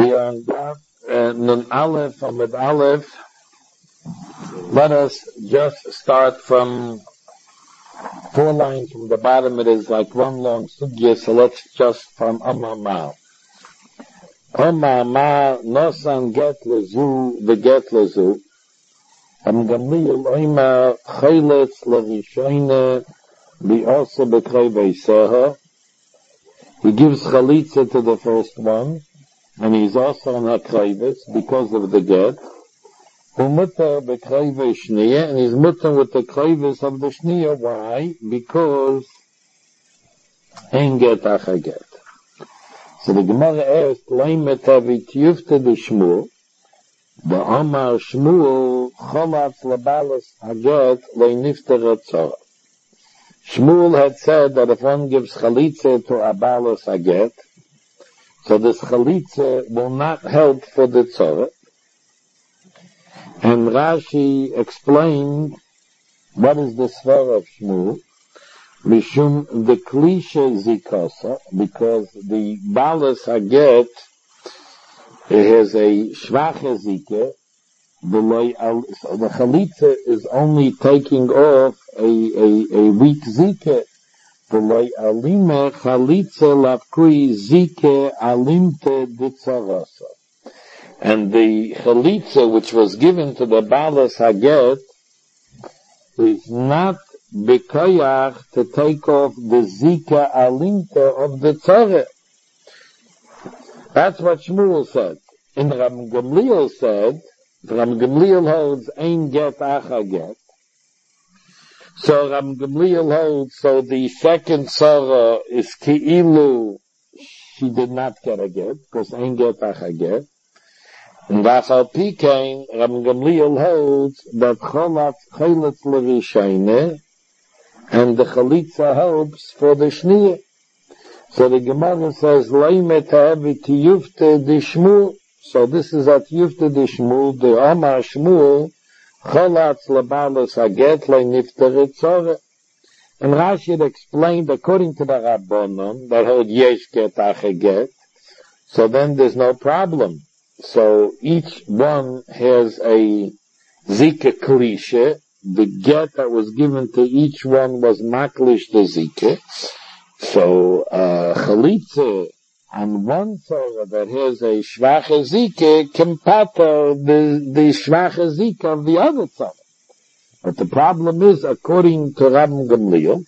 We are on Nun Aleph, Amud Aleph. Let us just start from 4 lines from the bottom. It is like one long sugya, so let's just from Amama. Amama, Nosan get lezu, the get lezu. Gamliel oima, Chayletz levishoyne, also bekrei seha. He gives chalitza to the first one, and he's also on hakrayvis because of the get. Umutter bekrayve shniya, and he's mutter with the krayvis of the shniya. Why? Because ein get acha get. So the Gemara asked, Leimet havit yufte de Shmuel, the Amar Shmuel cholatz labalas haget leinifter atzara. Shmuel had said that if one gives chalitza to a balas haget, so this chalitza will not help for the tzara. And Rashi explained what is the svar of Shmuel. Mishum the klisha zikasa, because the balas haget has a shvache zike. The chalitza is only taking off a weak zike. The loy alime chalitza lafkui zike alimte ditzarasa. And the chalitza which was given to the balas haget is not bekoyach to take off the zika alimte of the tzara. That's what Shmuel said. And Ram Gamliel said, Ram Gamliel holds ein get acha get. So Ram Gamliel holds, so the second tzara is ki'ilu, she did not get a get, because ein get acha get. And Vachal Pikain, Ram Gamliel holds that Chayletz levishoyne, and the chalitza helps for the shniya. So the Gemara says, Leimet havit yufte de Shmuel. So this is at yufte de Shmuel, the Amar Shmuel, cholatz labalas haget leinifter tzara. And Rashi explained, according to the Rabbanon, that hold yesh get ache get, so then there's no problem. So each one has a zika klishe. The get that was given to each one was maklish the zika. So, chalitza on one tzara that has a shvache zike can pater the shvache zike of the other tzara. But the problem is, according to Ram Gamliel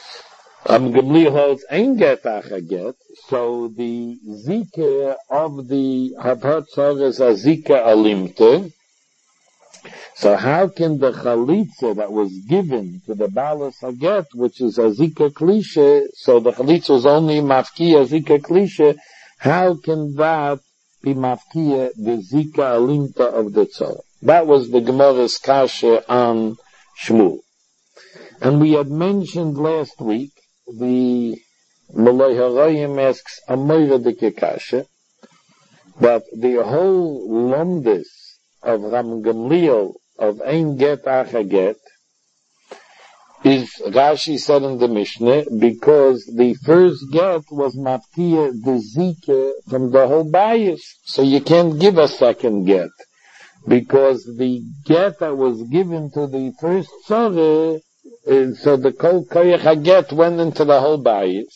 holds ein get acha get, so the zike of the hatat tzara is a zike alimte. So how can the chalitza that was given to the balas haget, which is a zika klishe, so the chalitza was only mafkiya zika klishe, how can that be mafkiya the zika alimta of the tzara? That was the Gemara's kasha on Shmuel. And we had mentioned last week, the Malay Harayim asks a moiradike kasha, that the whole lomdis of Ram Gamliel of ein get acha get is, Rashi said in the Mishnah, because the first get was mafkiya the zike from the whole bayis. So you can't give a second get, because the get that was given to the first tzara, so the kol koyach get went into the whole bayis.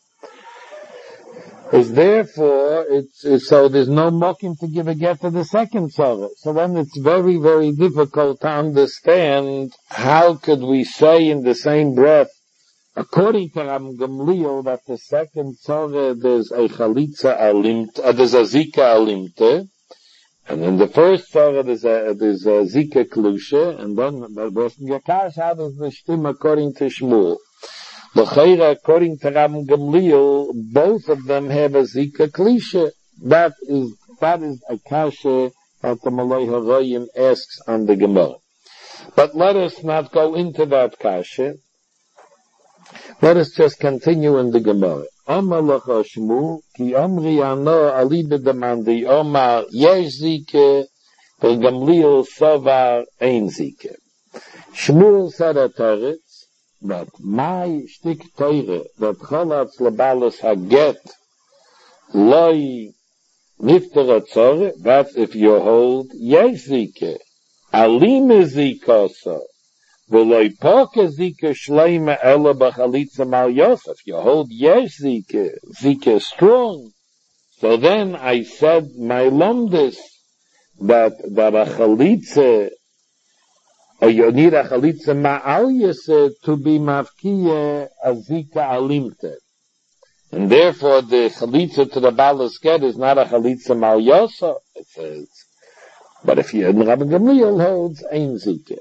Is therefore, so there's no mocking to give a get to the second tzara. So then it's very, very difficult to understand how could we say in the same breath, according to Ram Gamliel, that the second tzara there's a chalitza alimte, there's a zika alimte, and in the first tzara there's a zika klusha, and then the rest of Yakash, how does the shtim according to Shmuel? L'chayra, according to Ram Gamliel, both of them have a zika klisha. That is a kasha that the Malay Harayim asks on the Gemara. But let us not go into that kasha. Let us just continue in the Gemara. Amar lacha Shmuel, ki amri ano alibe demandi, Omar yesh zike, Gamliel savar ein zike. Shmuel said at Teretz, that my shtik teire, that cholatz labalas haget, loy Niftera tzore, that's if you hold yesh zike. Alim zikosa. V'loi poke zike shleima ela b'chalitza mal yosef. You hold yesh zike. Zike is strong. So then I said, my lomdis, that a chalitza, or you need a chalitza ma'al yese to be mafkiye a zika alimte. And therefore the chalitza to the balas get is not a chalitza mal yosa, it says. But if you, Rabbi Gamliel holds, ein zika.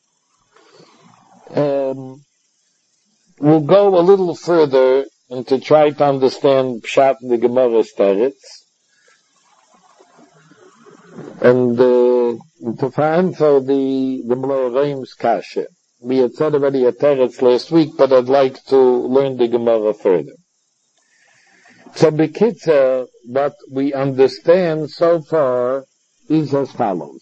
We'll go a little further and to try to understand Pshat in the Gemara's teretz. And to answer the Mloraim's kasha. We had said already a teretz last week, but I'd like to learn the Gemara further. So Bekitzer, what we understand so far is as follows.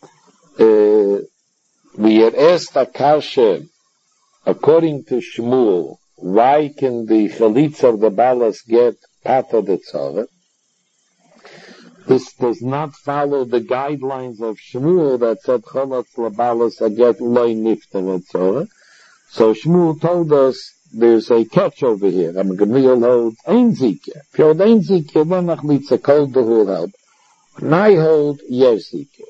We had asked a kasha, according to Shmuel, why can the chalitza of the balas get pata de tzara? This does not follow the guidelines of Shmuel that said chalatz labalas get loy nifter tzara. So Shmuel told us there's a catch over here. I'm going to hold ein zike. If you hold ein zike, then nachlitza kol dehur help. And I hold yesh zike.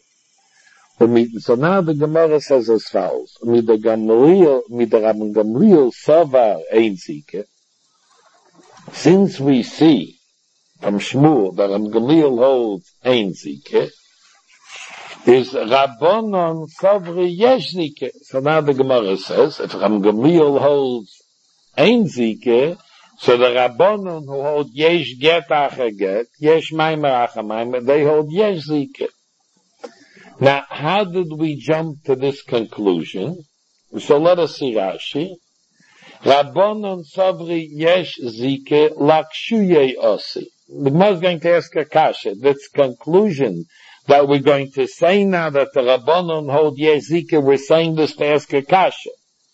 So now the Gemara says as follows. Mit der Rabban Gamliel savar ein zike. Since we see from Shmuel that Rabban Gamliel holds ein zike, is Rabbanon savri yesh zike. So now the Gemara says, if Rabban Gamliel holds ein zike, so the Rabbanon who hold yesh get acha get, yesh maimer acha maimer, they hold yesh zike. Now, how did we jump to this conclusion? So let us see Rashi. Rabbanon savri yesh zike lakshuye osi. The Gemara is going to ask a kasha. This conclusion that we're going to say now that the Rabbanon hold yesh zike, we're saying this to ask a kasha.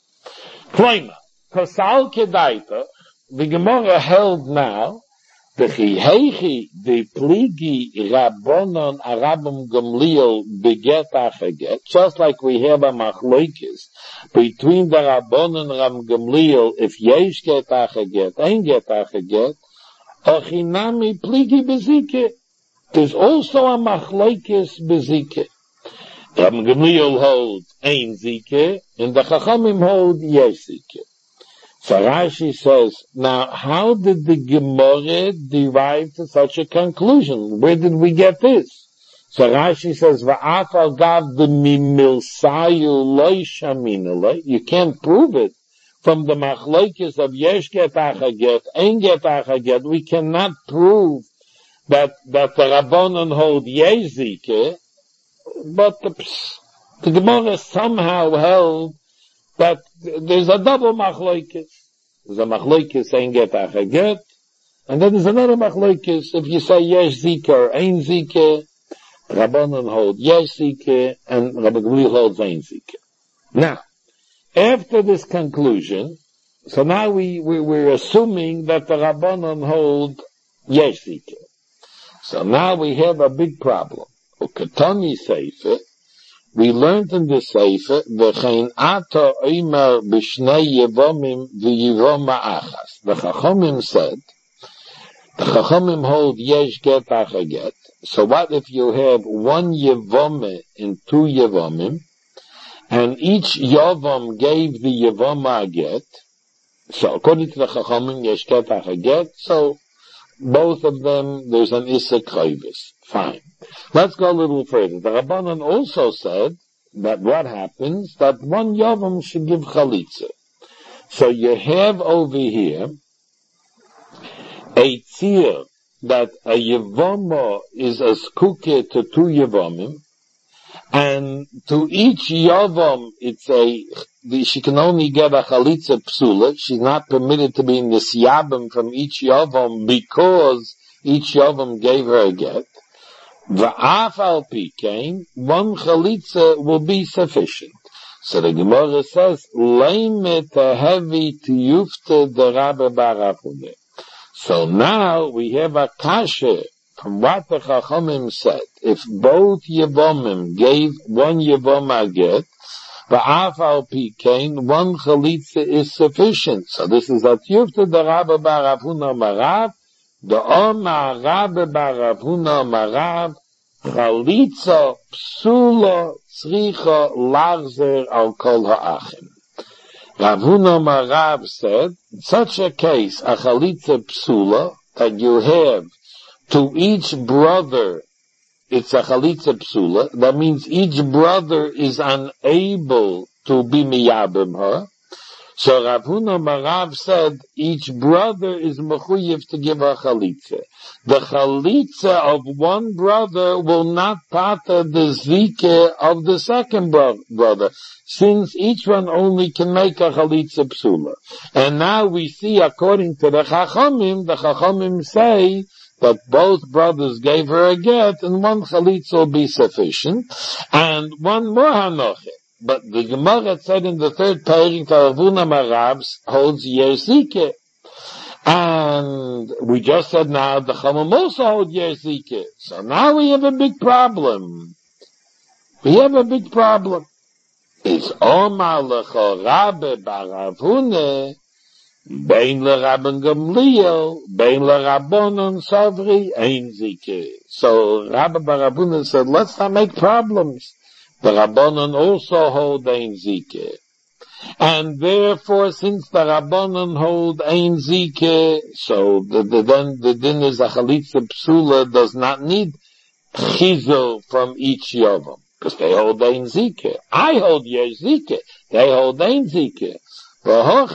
Klima, kosal kedaita, the Gemara held now, the chihechi, the pligi Rabbanon Arabim Gamliel beget achaget, just like we have a machloikis between the Rabbanon Ram Gamliel, if yesh get achaget, ein get achaget, ochinami pligi bezike. There's also a machloikis bezike. Ram Gamliel holds ein zike, and the Chachamim hold yesh zike. So Rashi says, now how did the Gemara derive to such a conclusion? Where did we get this? So Rashi says, Va'afal gav the mimilsayu loy shaminale. You can't prove it from the machlokes of yesh get achaget, ein get achaget. We cannot prove that the Rabbanon hold yesh zike, but the Gemara somehow held that there's a double machlokes. There's a machlokes ein get achaget, and then there's another machlokes if you say yesh zike or ein zike, Rabbanon hold yesh zike, and Rabbi Gamliel holds ein zike. Now, after this conclusion, so now we're assuming that the Rabbanon hold yesh zike. So now we have a big problem. Ukatani Sefer, we learned in the Sefer, v'chein ato oimer b'shnei yevomim v'yivom ma'achas. The Chachamim said, the Chachamim hold yesh get achaget. So what if you have one yevome and two yevomim, and each yavom gave the yevoma a get? So according to the Chachamim, yesh get achaget, so both of them, there's an Issa Chayvis. Fine. Let's go a little further. The Rabbanan also said that what happens, that one Yavam should give Chalitza. So you have over here a tzir that a Yavoma is a skuke to two Yavomim, and to each Yavam she can only get a Chalitza Psula. She's not permitted to be in the Siyabim from each Yavam because each Yavam gave her a get. V'af al pikein, one chalitza will be sufficient. So the Gemara says, Leime tehevi tiyufte de Rabbe bar Apude. So now we have a kasha from what the Chachamim said, if both Yevomim gave one Yevom a get, V'af al pi kein, one chalitza is sufficient. So this is a tiyufta the Rabbi bar Rav Huna Marav, the Oma Rabbi bar Rav Huna Marav, chalitza psula tzricha lachzer al kol ha'achim. Rav Huna Marav said, in such a case, a chalitza psula, that you have to each brother, it's a chalitza psula. That means each brother is unable to be miyabim her. So Rav Huna Marav said each brother is mechuyev to give a chalitza. The chalitza of one brother will not pater the zike of the second brother, since each one only can make a chalitza psula. And now we see, according to the Chachamim say that both brothers gave her a get, and one chalitza will be sufficient, and one more hanoche. But the Gemara said in the third page, Rav Huna Marav holds yerzike. And we just said now the Chachamim also hold yerzike. So now we have a big problem. It's Omar lecho Rabbi bar Rav Huna, Bein l'Rabban Gamliel, Bein l'Rabbanon Savri, Ein Zike. So Rabbi bar Rav Huna said, let's not make problems. The Rabbanon also hold Ein Zike. And therefore, since the Rabbanon hold Ein Zike, so then the din is a chalitza psula does not need chizo from each Yovam, because they hold Ein Zike. I hold Yesh Zike. They hold Ein Zike. Now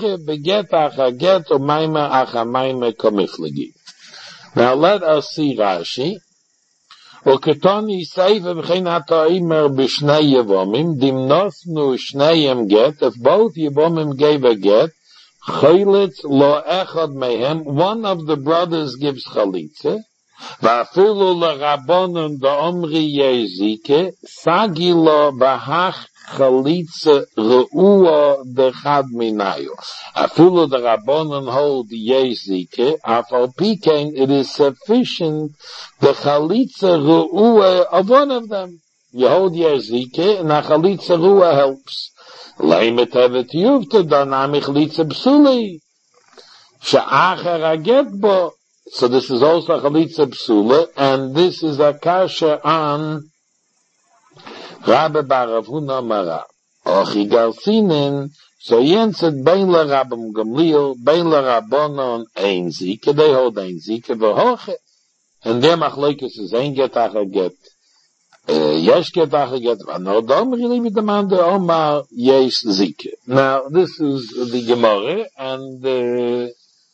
let us see Rashi. וכתוני סייפה וכן התאימר בשני יבומים, דמנוסנו שניהם גט, if both יבומים gave a get, חילץ לא אחד מהם, one of the brothers gives חליצה, ואפילו לרבונן דאומרי יזיקה, סגי לו בהך chalitza re'ua dechad minayu. Afilu the Rabbanon hold yezike, afal pikein, it is sufficient the chalitza re'ua of one of them. You hold yezike, and a chalitza re'ua helps. Leimet evet yuvta, danami chalitza psuli. She'acher aget bo. So this is also chalitza psula, and this is a kasha on Rabbi bar Rav Huna Marav. Ochi Galsinen, so Yenset bein l'Rabbam Gamliel, bein l'Rabbanon ein Zike, they hold ein Zike, v'hoche, and their machlokes is ein get acha get, yesh get acha get, v'anodom really with the man the Omar yesh Zike. Now this is the Gemara, and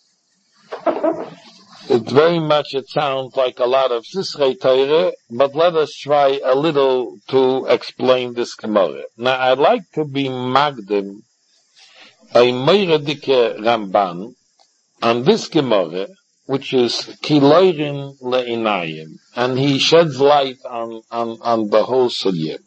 it sounds like a lot of Sisrei Torah, but let us try a little to explain this Gemara. Now, I'd like to be Magdim, a Meiradike Ramban, on this Gemara, which is Kiloirin Le'inayim, and he sheds light on the whole Sugya.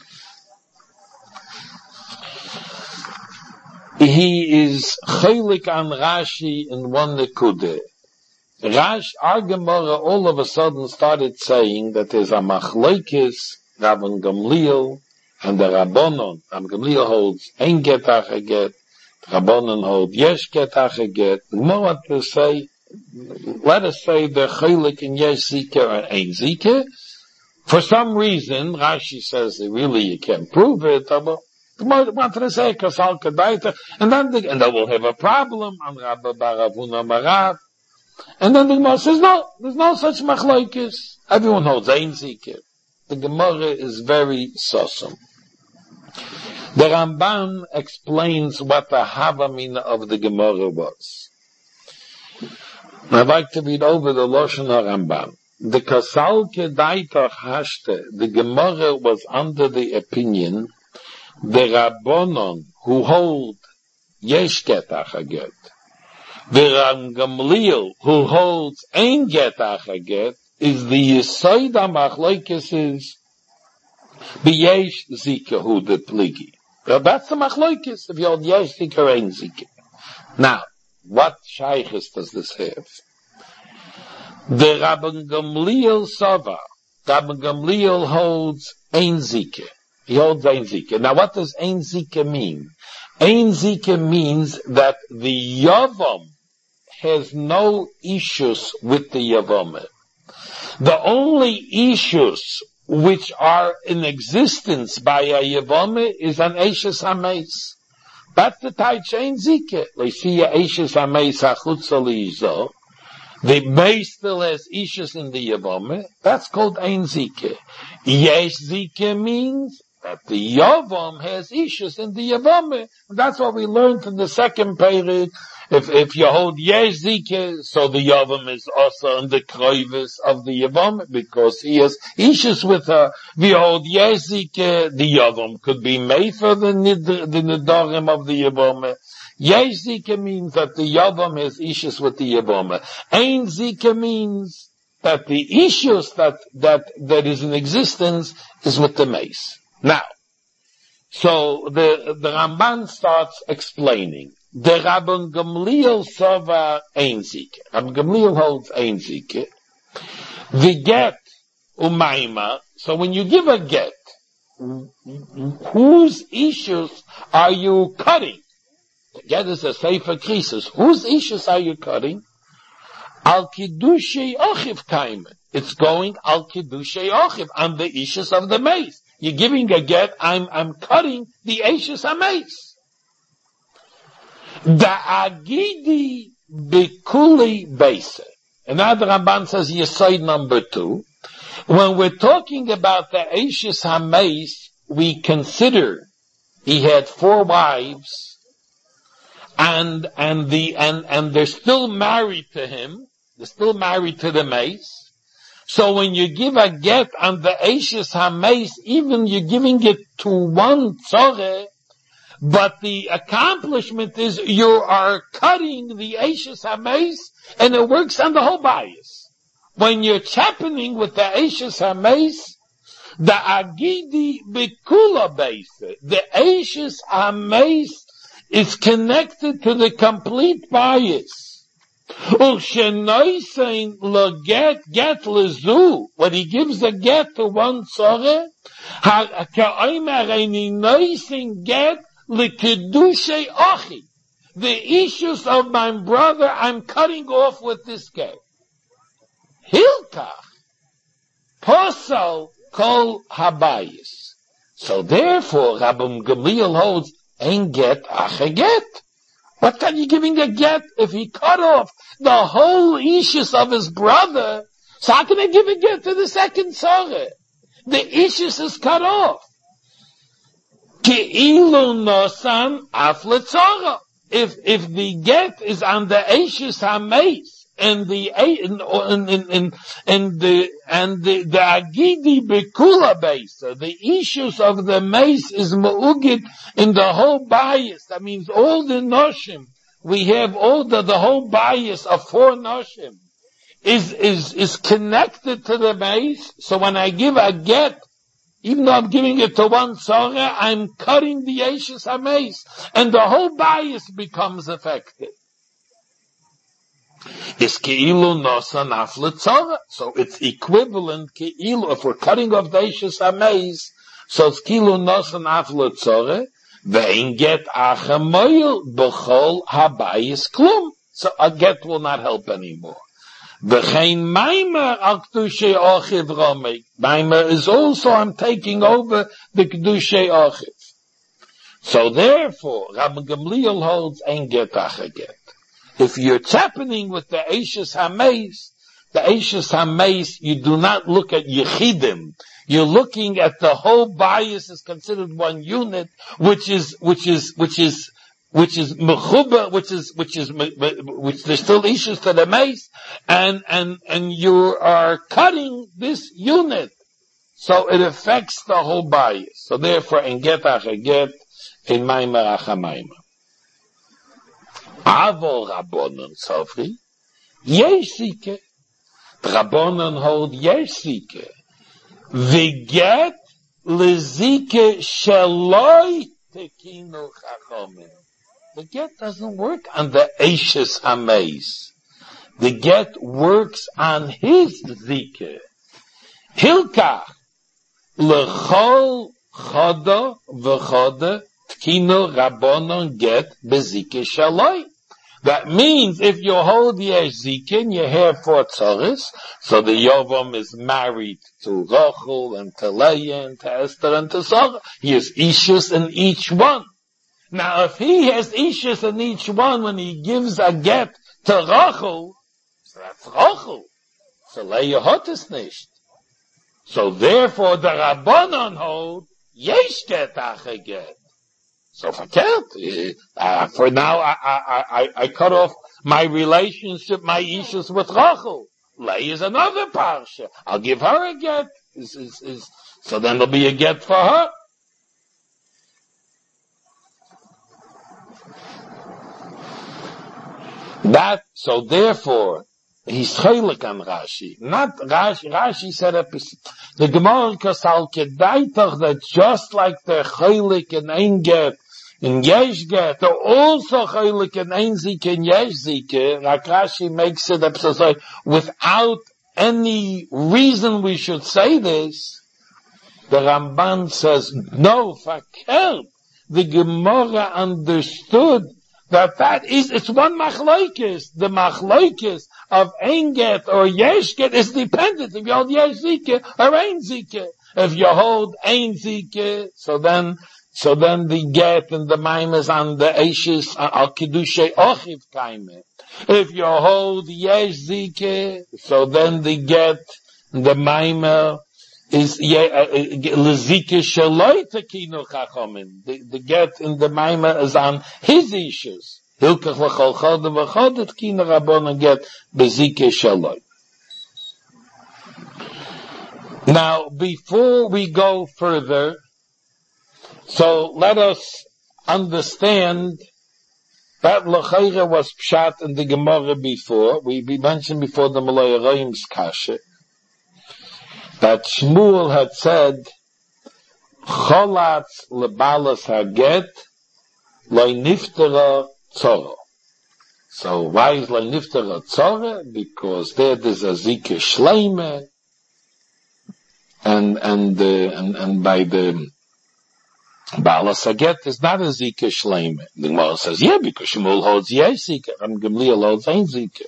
He is Chelik on Rashi in one Nekude. Our Gemara all of a sudden started saying that there's a machlokes, Rabban Gamliel, and the Rabbanon. Rabban Gamliel holds ein get acha get, Rabbanon hold yesh get acha get. More what to say, let us say the chelik in yesh zike or ein zike. For some reason, Rashi says that really you can't prove it, but what to say, kasal kadaita, and then we'll have a problem on Rabbi bar Rav Huna Marav. And then the Gemara says, no, there's no such machlokes. Everyone holds ein zike. The Gemara is very sosom. The Ramban explains what the havamina of the Gemara was. I'd like to read over the Lashon HaRamban. The Kasalke Daitach Hashte, the Gemara was under the opinion, the Rabbanon who hold Yesh Get Acha Get, the Rabban Gamliel, who holds ein get acha get, is the Yesod HaMachlokes is b'yesh zika hu de pligi. Well, that's the machlokes if you hold yesh zika or ein zika. Now, what shaykhs does this have? The Rabban Gamliel Sava. Rabban Gamliel holds Ein Zike. He holds Ein Zike. Now what does Ein Zike mean? Ein Zike means that the Yavam has no issues with the Yavamah. The only issues which are in existence by a Yavamah is an Eishes HaMeis. That's the Taich Ein Zike. Le'shia Eishes HaMeis HaChutza Li'izah. The Meis still has issues in the Yavamah. That's called Ein Zike. Yesh Zike means that the Yavam has issues in the Yavamah. That's what we learned in the second period. If you hold Yesh Zike, so the Yavam is also in the Kroivis of the Yavam, because he has issues with her. If you hold Yesh Zike, the Yavam could be made for the Nidarim of the Yavam. Yesh Zike means that the Yavam has issues with the Yavam. Ein Zike means that the issues that is in existence is with the Mace. Now, so the Ramban starts explaining. The Rabban Gamliel Sava Ein Zike. Rabban Gamliel holds Ein Zike. The get umayma. So when you give a get, whose issues are you cutting? The get is a sefer krisis. Whose issues are you cutting? Al Kiddushei Ochiv Kaimen. It's going Al Kiddushei Ochiv on the issues of the mace. You're giving a get, I'm cutting the issues of mace. The Agidi Bikuli Beise. And now the Ramban says Yesod number 2. When we're talking about the Eishes HaMeis, we consider he had 4 wives, and they're still married to him. They're still married to the Meis. So when you give a get on the Eishes HaMeis, even you're giving it to one tzoreh, but the accomplishment is you are cutting the Eishes HaMeis, and it works on the whole bias. When you're chapening with the Eishes HaMeis, the Agidi Bikula Beise, the Eishes HaMeis is connected to the complete bias. Uchshenoisein lo get lezu, when he gives a get to one tzoreh, ha'oimer eini noisein get L'kedushay ochi. The issues of my brother I'm cutting off with this get. Hilkach. Posal kol habayis. So therefore, Rabban Gamliel holds, ein get ach a get. What can you giving a get if he cut off the whole issues of his brother? So how can I give a get to the second tzoreh? The issues is cut off. Ke'ilu nosan af letzora. If the get is on the Eishes HaMeis and the Agidi Bekula Beisa, the issues of the Meis is Ma'ugid in the whole bias. That means all the Noshim, we have all the whole bias of 4 Noshim is connected to the Meis. So when I give a get, even though I'm giving it to one tzoreh, I'm cutting the Eishes HaMeis, and the whole bias becomes effective. It's ke'ilu nosa naf letzoreh. So it's equivalent ke'ilu, if we're cutting off the Eishes HaMeis, so it's ke'ilu nosa naf letzoreh, ve'in get achamoyel b'chol habayis klum. So a get will not help anymore. Maimer is also, I'm taking over the Kedushay Ochiv. So therefore, Rabban Gamliel holds ein get ach a get. If you're chapening with the Eishes HaMeis, you do not look at Yechidim. You're looking at the whole bias is considered one unit, which there's still issues to the mace, and you are cutting this unit. So it affects the whole bias. So therefore, in get ach a get, in maimer ach a maimer. Avol Rabbonon Sofri, yesh zike. Rabbonon hold yesh zike. V'get lezike sheloi tekinu chachomim. The get doesn't work on the Eishes HaMeis. The get works on his zike. Hilkach lechol choda v'choda tkino rabbonon get bezike shaloi. That means if you hold yesh zikin, you have 4 tzoris, so the Yovam is married to Rachel and to Leah and to Esther and to Sarah. He has ishus in each one. Now if he has ishus in each one when he gives a get to Rachel, so that's Rachel. So Leah hot is nicht. So therefore the Rabbanon hold yesh get ache get. So for now, I cut off my relationship, my issues with Rachel. Leah is another parsha. I'll give her a get. So then there'll be a get for her. So therefore, he's chaylik on Rashi. Not Rashi. Rashi said the Gemara Kasal Kedaitach that just like they're chaylik and ein get, in yesh get, they're also chaylik and ein zike and yesh zike. Rashi makes it up so without any reason we should say this. The Ramban says no, fakert. The Gemara understood that it's one machlokes. The machlokes of ein get or yesh get is dependent if you hold yesh zike or ein zike. If you hold ein zike, so then the get and the maim is on the eishis al kedushay ochiv kaime. If you hold yesh zike, so then the get, the maim is lezike shaloi tekinu chachamim. The get in the maim is on his eishis. Hilkach l'chol choda v'choda tekinu rabbanon get bezike shaloi. Now, before we go further, so let us understand that l'chayra was pshat in the Gemara before. We mentioned before the Malay Roim's kasha that Shmuel had said, Cholatz lebalas haget loy niftera tzora. So why is loy niftera tzora? Because there is a zike shleime, and by the Balas Haget is not a Zika Shleime. The Gemara says, yeah, because Shmuel holds Yesh Zika, and Gamliel holds Ein Zika.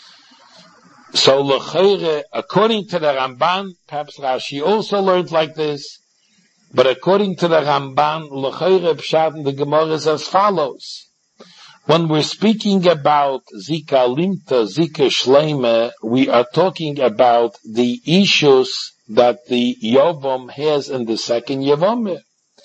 So L'Cheire, according to the Ramban, perhaps Rashi also learned like this, but according to the Ramban, L'Cheire Pshat in the Gemara is as follows. When we're speaking about Zika Limta, Zika Shleime, we are talking about the issues that the Yovam has in the second Yavameh.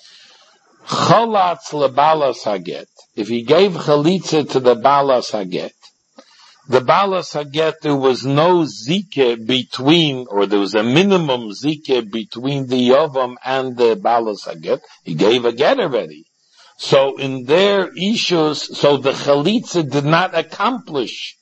Cholatz lebalas haget. If he gave chalitza to the balas haget, the balas haget, there was no zike between, or there was a minimum zike between the yovam and the balas haget. He gave a get already. So in their issues, so the chalitza did not accomplish.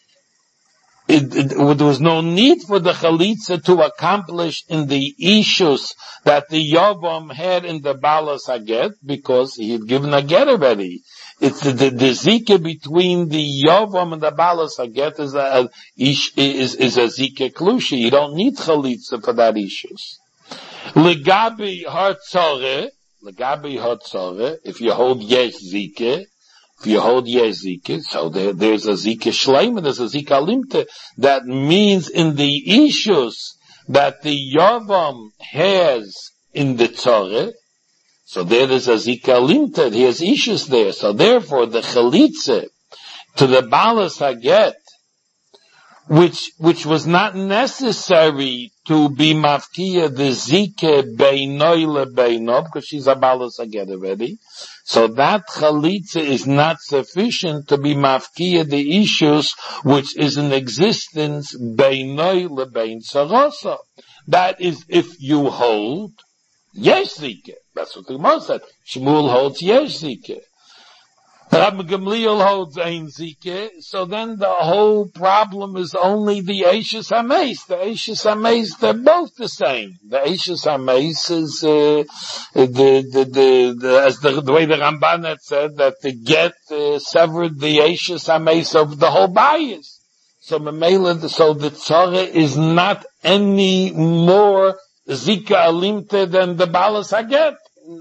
There was no need for the chalitza to accomplish in the issues that the Yovam had in the Balas Haget, because he had given a get already. It's the zike between the Yovam and the Balas Haget is a zike klushi. You don't need chalitza for that issues. Legabi hartzore, if you hold yesh zike, if you hold yesh zike, so there's a zike shleima, there's a zike alimte. That means in the issues that the Yavam has in the Tzoreh, so there is a zike alimte, he has issues there. So therefore the chalitze to the Balas Haget, which was not necessary to be mafkiya the zike beinoi lebeino, because she's a Balas Haget already. So that chalitza is not sufficient to be mafkiya the issues which is in existence beinoi lebein sarasa. That is if you hold yesh zike. That's what the Gemara said. Shmuel holds yesh zike. Rabbi Gamliel holds ein zike, so then the whole problem is only the Eishes HaMeis. The Eishes HaMeis, they're both the same. The Eishes HaMeis is, as the way the Ramban had said, that the get, severed the Eishes HaMeis of the whole bias. So the tzara is not any more zika alimte than the balas haget.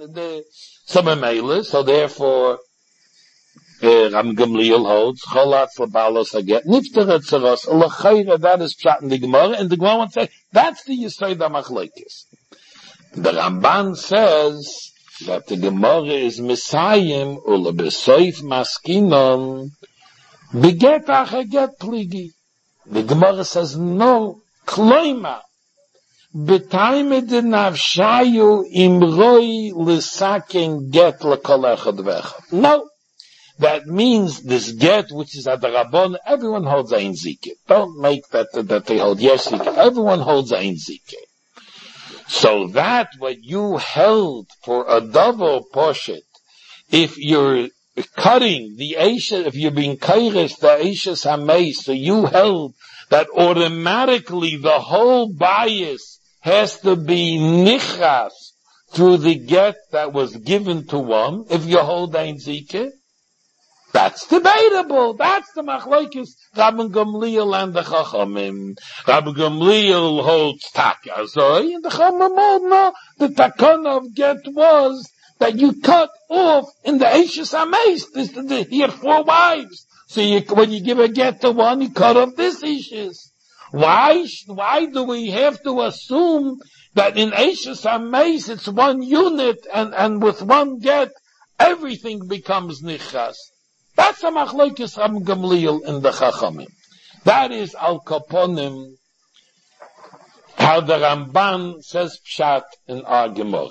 So therefore, Ram Gamliel holds cholatz lebalos haget nifter etzeros lechayra. That is pshat in the Gemara, and the Gemara wants to say that's the Yisod HaMachlokes. The Ramban says that the Gemara is Messiah ulebesoif maskinon beget achaget pligi. The Gemara says no, kloima b'taime de navshayu imroi l'saken get l'kol echad v'echad. No, that means this get, which is at the Rabbon, everyone holds ein zike. Don't make that they hold yes zike. Everyone holds ein zike. So that what you held for a double poshet, if you're cutting the Eishes, if you're being kairish the Eishes Hameis, so you held that automatically the whole bias has to be nichas through the get that was given to one, if you hold ein zike. That's debatable. That's the machlokes Rabban Gamliel and the Chachamim. Rabban Gamliel holds takazoi, and the Chachamim hold no. The takana of get was that you cut off in the Eishes Hameis. He had 4 wives, so when you give a get to one, you cut off this Eishes. Why do we have to assume that in Eishes Hameis it's one unit, and with one get everything becomes nichas? That's a machlokes Rabban Gamliel in the Chachamim. That is al kaponim, how the Ramban says pshat in our Gemara.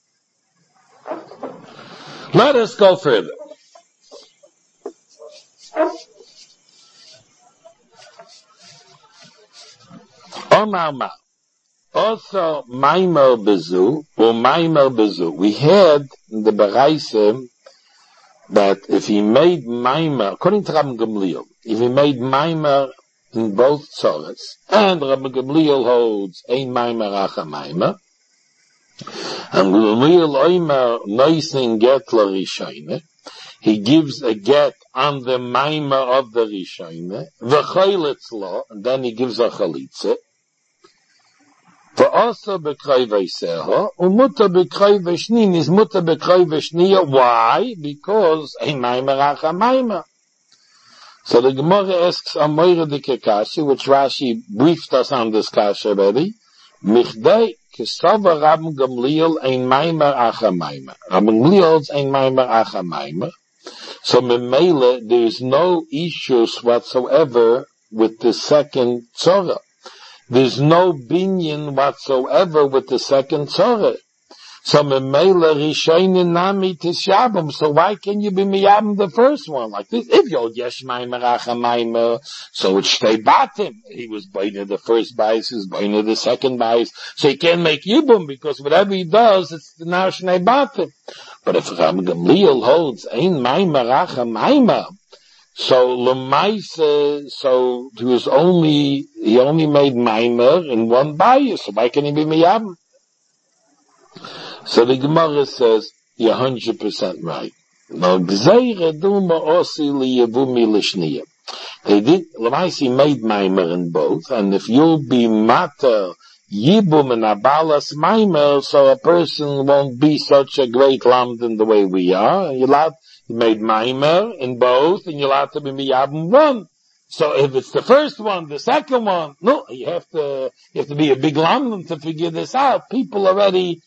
Let us go further. Omar ma. Also, Maimer bezu, or Maimer bezu. We had in the Beraisa that if he made Maimer, according to Rabban Gamliel, if he made Maimer in both tzoras, and Rabban Gamliel holds ein Maimer acha Maimer, and Gamliel oimer noising get l'rishayne, he gives a get on the Maimer of the Rishayne, v'choylitz lo, and then he gives a chalitze, also b'kroi v'seho, umuta b'kroi v'shnin is muta b'kroi v'shniya. Why? Because a maimer acha maimer. So the Gemara asks a moira de kekashi, which Rashi briefed us on this kasha already. Michdei kisava Rabban Gamliel ein maimer acha maimer. Rabban Gamliel holds ein maimer acha maimer. So memele, there is no issues whatsoever with the second tzorah. There's no binyan whatsoever with the second tzorah. So memela rishonin nami tishabim. So why can you be miyabim the first one like this? If you're yesh maimer acha maimer, so it's shtei batim. He was bainer the first bias, he's bainer the second bias. So he can't make yibum because whatever he does, it's now shnei batim. But if Rabban Gamliel holds ein maimer acha maimer, so Lemaise, so he only made Maimer in one bias, so why can he be Miyabim? So the Gemara says, you're 100% right. No, Gzeire Duma Osi Liyevumi Lishniya. They did, Lemaise made Maimer in both, and if you'll be Mater, Yibum and Abalas Maimer, so a person won't be such a great lamb in the way we are, and you made Maimer in both, and you'll have to be Miyabim one. So if it's the first one, the second one, no, you have to be a big lamb to figure this out. People already,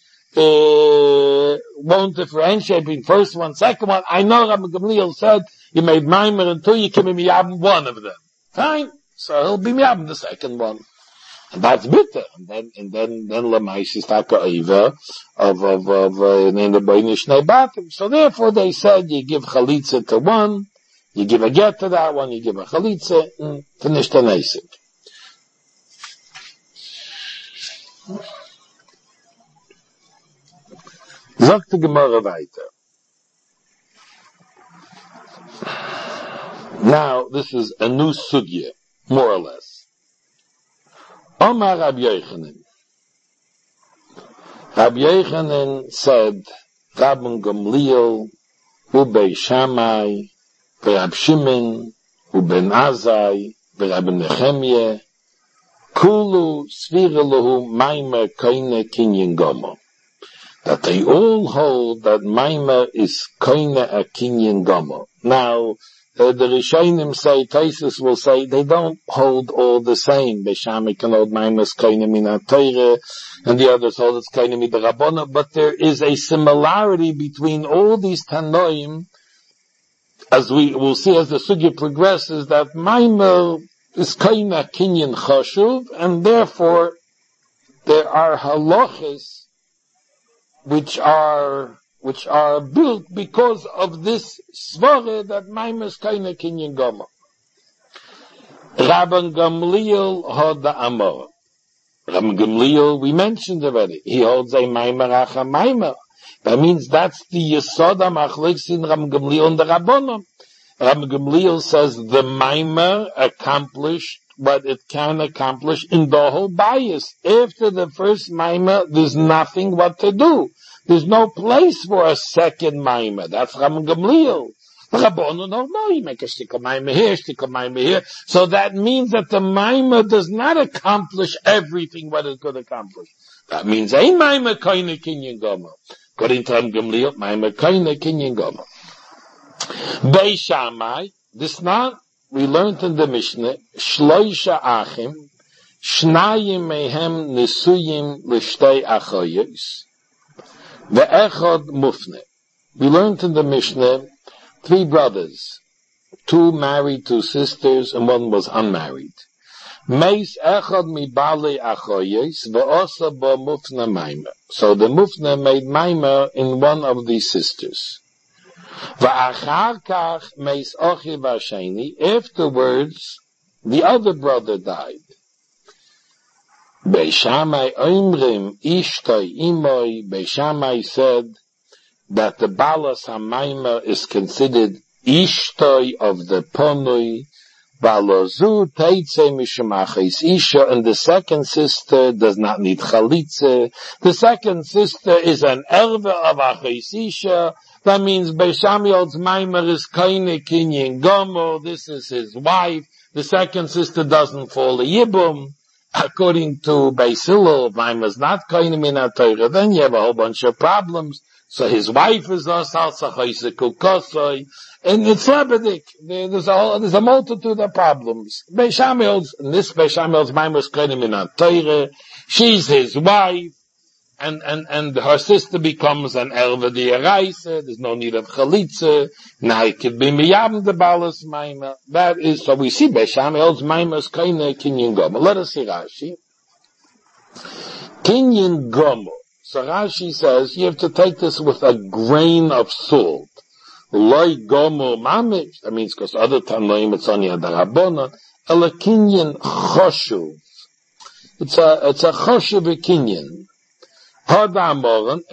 won't differentiate between first one, second one. I know Rabban Gamliel said, you made Maimer in two, you can be Miyabim one of them. Fine. So he'll be Miyabim the second one. And that's bitter. And then Lamais is taka over in the Boinish Nebatim. So therefore they said you give Chalitza to one, you give a get to that one, you give a Chalitza, and finish the Nesik. Sagt die Gemara weiter. Now, this is a new sugya, more or less. Omar Rabbi Yochanan. Rabbi Yochanan said, Rabban Gamliel, Ubei Shammai, Rab Shimon, Uben Azai, Rabbi Nehemiah, Kulu Svirelahu Maimer Koine Kinyan Gomo. That they all hold that Maimer is Koine a Kinyan Gomo. Now, the Rishonim say, Taisus will say, they don't hold all the same. Beishamai can hold Maimer's Koine Min HaTorah, and the others hold it's Koine Min HaRabbanan, but there is a similarity between all these Tanoim, as we will see as the sugya progresses, that Maimer is Koine Kinyan Choshuv, and therefore there are halachas which are built because of this svara that Maimer is Koine Kinyan Gomer. Rabban Gamliel had the Amor. Rabban Gamliel, we mentioned already, he holds a Maimer Acha Maimer. That means that's the Yesod HaMachlokes in Rabban Gamliel and the Rabbanon. Rabban Gamliel says the Maimer accomplished what it can accomplish in the whole bias. After the first Maimer, there's nothing what to do. There's no place for a second Maimer. That's Rabban Gamliel. The Rabbanon, no, you make a stick of Maimer here, stick of Maimer here. So that means that the Maimer does not accomplish everything what it could accomplish. That means ein Maimer Koine Kinyan Gomer. According to Rabban Gamliel, Maimer Koine Kinyan Gomer. Beishamai, this now we learned in the Mishnah, Shloisha Achim, Shnayim Mehem Nisuyim L'shtei Achoyos, Ve'echod Mufne. We learned in the Mishnah, 3 brothers, 2 married, 2 sisters, and 1 was unmarried. Meis Echod Mibale Achoyos, Ve'osa Bo Mufne Maimer. So the Mufne made Maimer in one of these sisters. Afterwards, the other brother died. Beishamai said that the Balas HaMaimer is considered Ishtoi of the Ponui, Balozu Teitze Mishumachis Isha, and the second sister does not need Chalitze. The second sister is an Erve of Achis Isha. That means Beishamai's Maimer is Koine Kinyan Gomer. This is his wife. The second sister doesn't fall a Yibum. According to Beis Hillel, Maimer is not Koine Min HaTorah. Then you have a whole bunch of problems. So his wife is Asal Sachaise Kukosoi. And it's Lebedik. There's a multitude of problems. Beishamai's Maimer is Koine Min HaTorah. She's his wife. And her sister becomes an Erva D'Oraisa. There's no need of Chalitza. Now it could be Miyam the Balas Maimer. That is, so we see Beishamai's Maimer is Koine Kinyan Gomer. Let us see Rashi. Kinyan Gomer. So Rashi says you have to take this with a grain of salt. Loi Gomer Mamish. That means because other Tanoim it's only a Darabona. Ela Kinyan Choshuv. It's a Choshuv Kinyan. The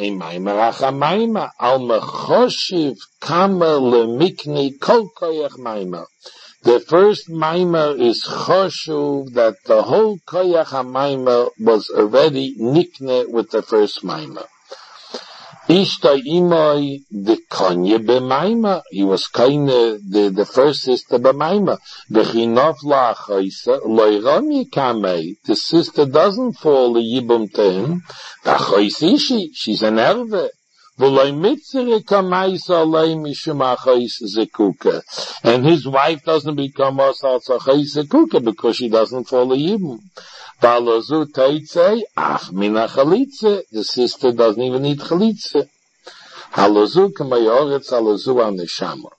first Maimer is Choshuv, that the whole Koyach HaMaimer was already nikne with the first Maimer. Ishta Imoi the Konye b'Maimer. He was Koine, the first sister b'Maimer. V'chinov la'achoysa lo'irami kamei. The sister doesn't fall a yibum to him. V'achoysishi, she's an erve. V'loi mitzere kamaysa alei mishum achoys zekuka. And his wife doesn't become asal achoys zekuka because she doesn't fall a yibum. Balozu teitze, ach mina chalitze. The sister doesn't even need chalitze. Halozu kamayoretz halozu aneshama.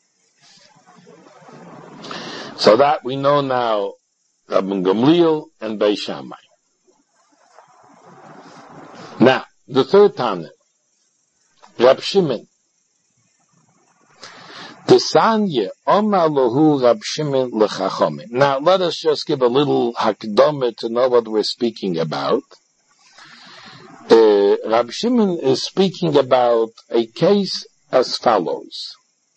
So that we know now, Rabban Gamliel and Beishamai. Now, the third Tana, Rab Shimon. Tesanya Omar Lahu Rab Shimon L'Chachomim. Now let us just give a little hakdama to know what we're speaking about. Rab Shimon is speaking about a case as follows.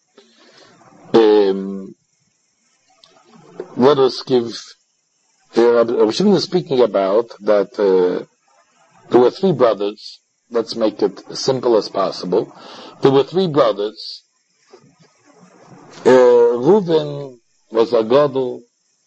Let us give. Rab Shimon is speaking about that there were 3 brothers. Let's make it as simple as possible. There were 3 brothers. Reuven was a gadol,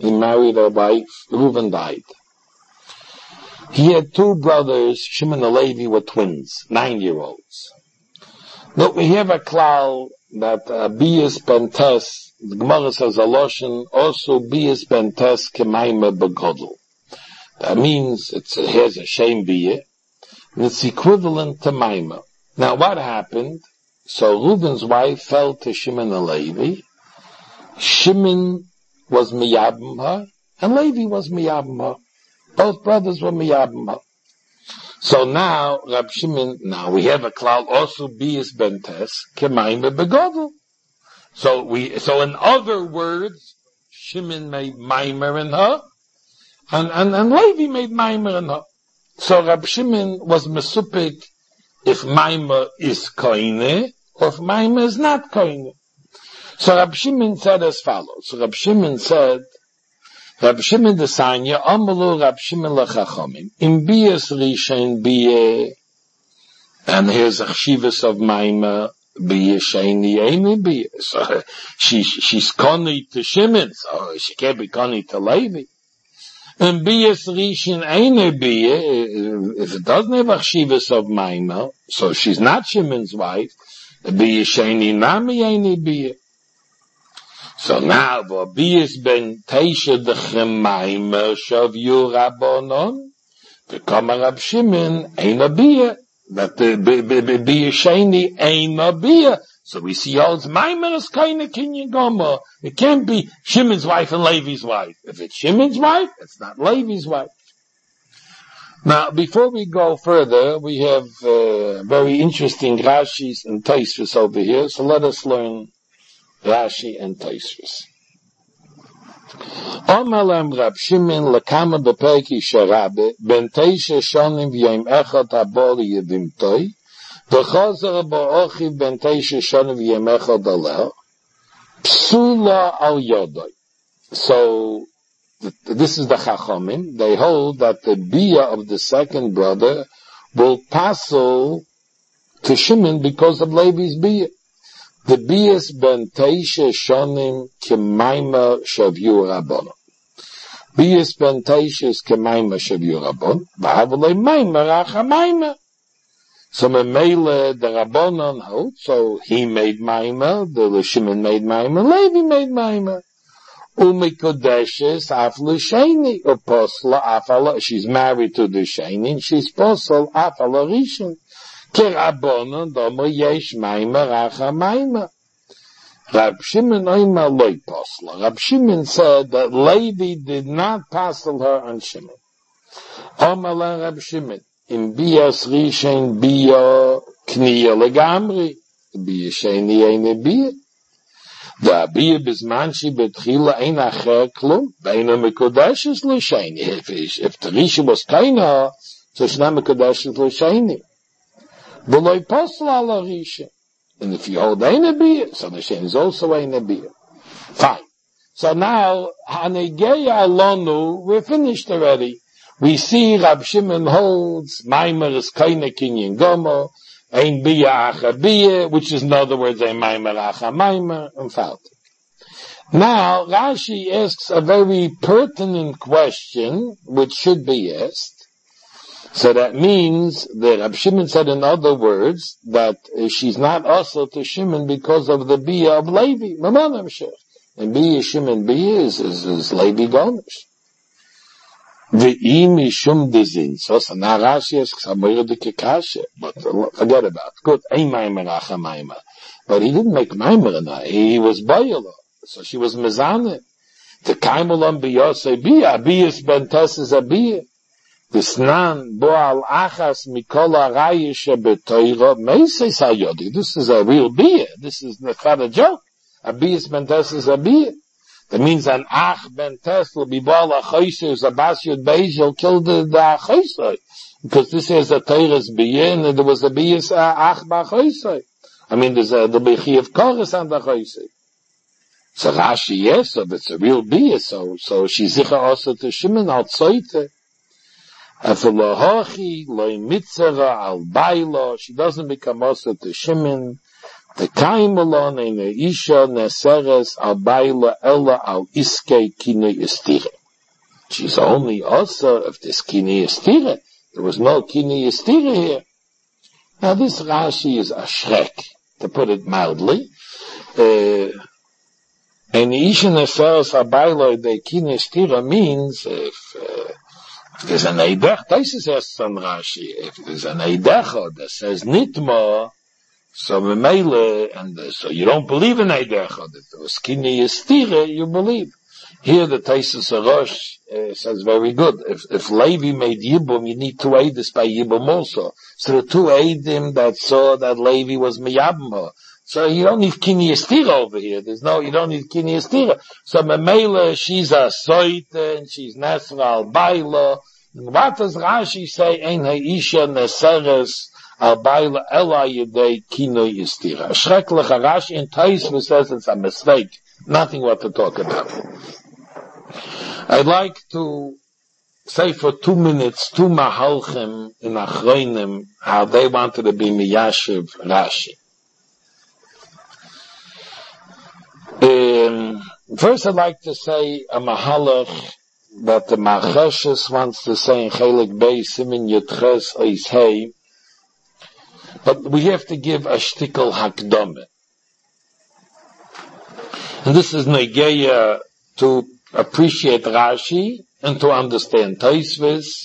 he married a wife. Reuven died. He had two brothers, Shimon and Levi, were twins, 9-year-olds. Look, we have a klal that Bias Bentes, the Gemara says Aloshin, also Bias Bentes Kemaima Begodel. That means here's a shame Biyah, and it's equivalent to Maima. Now what happened? So Reuven's wife fell to Shimon and Levi. Shimon was miyabim her, and Levi was miyabim her. Both brothers were miyabim her. So now, Rab Shimon, now we have a klal also Bias Bentes Kemaima Begodel. So in other words, Shimon made Maimer in her, and Levi made Maimer in her. So Rab Shimon was mesupik if Maimer is koine, or if Maimer is not koine. So Rab Shimon said as follows. So Rab Shimon said, Rab Shimon the Sanya, Amalu Rab Shimon lechachomim, in Bias Rishain Biyeh, and here's a chshivas of Maimer, Biyeh Sheni Eini Biyeh. So she's koni to Shimon, so she can't be koni to Levi. And Bias Rishain Eini Biyeh, if it doesn't have a chshivas of Maimer, so she's not Shimon's wife, Biyeh Sheni Nami Eini Biyeh. So now, Bias Ben Teisha the Chemaima Shavyu Rabbonon, the Kama Rab Shimon ain't a Biyah, but the Biyah Sheni ain't a Biyah. So we see all its Maimer is kind of Kinyan Gomer. It can't be Shimon's wife and Levi's wife. If it's Shimon's wife, it's not Levi's wife. Now, before we go further, we have very interesting Rashis and Tosfos over here, so let us learn Rashi and Tosfos. Omalem Rab Shimon lekama bepeki sharabe ben teisha shonim v'yom echad habor yedimtoi v'chozer ba'ochiv ben teisha shonim v'yom echad aleh psula al yodoi. So this is the Chachamim. They hold that the biyah of the second brother will passel to Shimon because of Levi's biyah. The Bias Ben Teisha Shonim Kemaima Shavyu Rabbonon. Bias Ben Teisha is Kemaima Shavyu Rabbonon. V'havale Maima Racha Maima. So Memele the Rabbonon hold. So he made Maima, the Shimon made Maima, Levi made Maima. Umikodeshes Aflu Sheni. Uposla Afala. She's married to the Sheni, and she's posel Afala Rishon. Kerabonon domo yesh Maima racha Maima. Rab Shimon oima loy posla. Rab Shimon said that Levi did not passel her on Shimon. Omala Rab Shimon in Bias Rishain Biya Kniya legamri Biya Sheni eine Biya. The Biya bizmanshi betchila ein acher klum beina mekodeshes l'sheni. If the Risha was kaina, so she's not mekodeshes l'sheni. B'loi posla ala Risha. And if you hold ein biyah, so the Shen is also ein biyah. Fine. So now, Hanegeya alonu, we're finished already. We see Rab Shimon holds, Maimer is kaina kinyan gomo, ein biyah acha biyah, which is in other words, ein Maimer acha Maimer, and fault. Now, Rashi asks a very pertinent question, which should be asked. So that means that Rab Shimon said, in other words, that she's not also to Shimon because of the biyah of Levi. And biyah Shimon biyah is Levi Gomish. V'im yishum dezin. So now Rashi asks, but forget about it. Good, ein Maimer acha Maimer. But he didn't make Maimer in her. He was Bayala. So she was Mezaneh. The Kaimulam biyah say biyah. Biyah ben Tes is a biyah. Visnan boal achas mikola rayisha betoira meisei sayodi. This is a real biyah. This is not a joke. A biyah ben Tes is a biyah. That means an ach ben Tes will be boal achoyse, who's a basyud beis, he'll kill the achoyse. Because this is a Torah's biyah, and there was a biyah ach ba'achoyse. I mean, there's the bechi of chorus on the achoyse. So Rashi, yes, so it's a real biyah, so she's zicha also to Shimon al tzoyte. She doesn't become also to Shimon The kaim alone in the isha neseres al baila ella al iske kine istire. She's only also if this kine istire. There was no kine istire here. Now this Rashi is a shrek, to put it mildly. And isha neseres al baila de kine istire means if there's an eidech, Taisus asks on Rashi, if there's an eidecha that says nitma, so memele, and so you don't believe in eidecha, that the skinny is stire, you believe. Here the Taisus Rosh says very good. If Levi made Yibum, you need two eides by Yibum also. So the two eidim that saw that Levi was miyabma. So you don't need kini estira over here. You don't need kini estira. So memele, she's a soite, and she's nesra al baila. What does Rashi say? Ein ha'isha neseres al baila ela yedei kino yistira. Schrecklich Rashi in Taisva says it's a mistake. Nothing what to talk about. I'd like to say for 2 minutes, two mahalchim in Achronim, how they wanted to be miyashiv Rashi. First I'd like to say a mahalach that the Machashes wants to say in Chelik Bey Simin Yutches Ois Hey, but we have to give a shtickle hakdome. And this is negeya to appreciate Rashi and to understand Taisvis.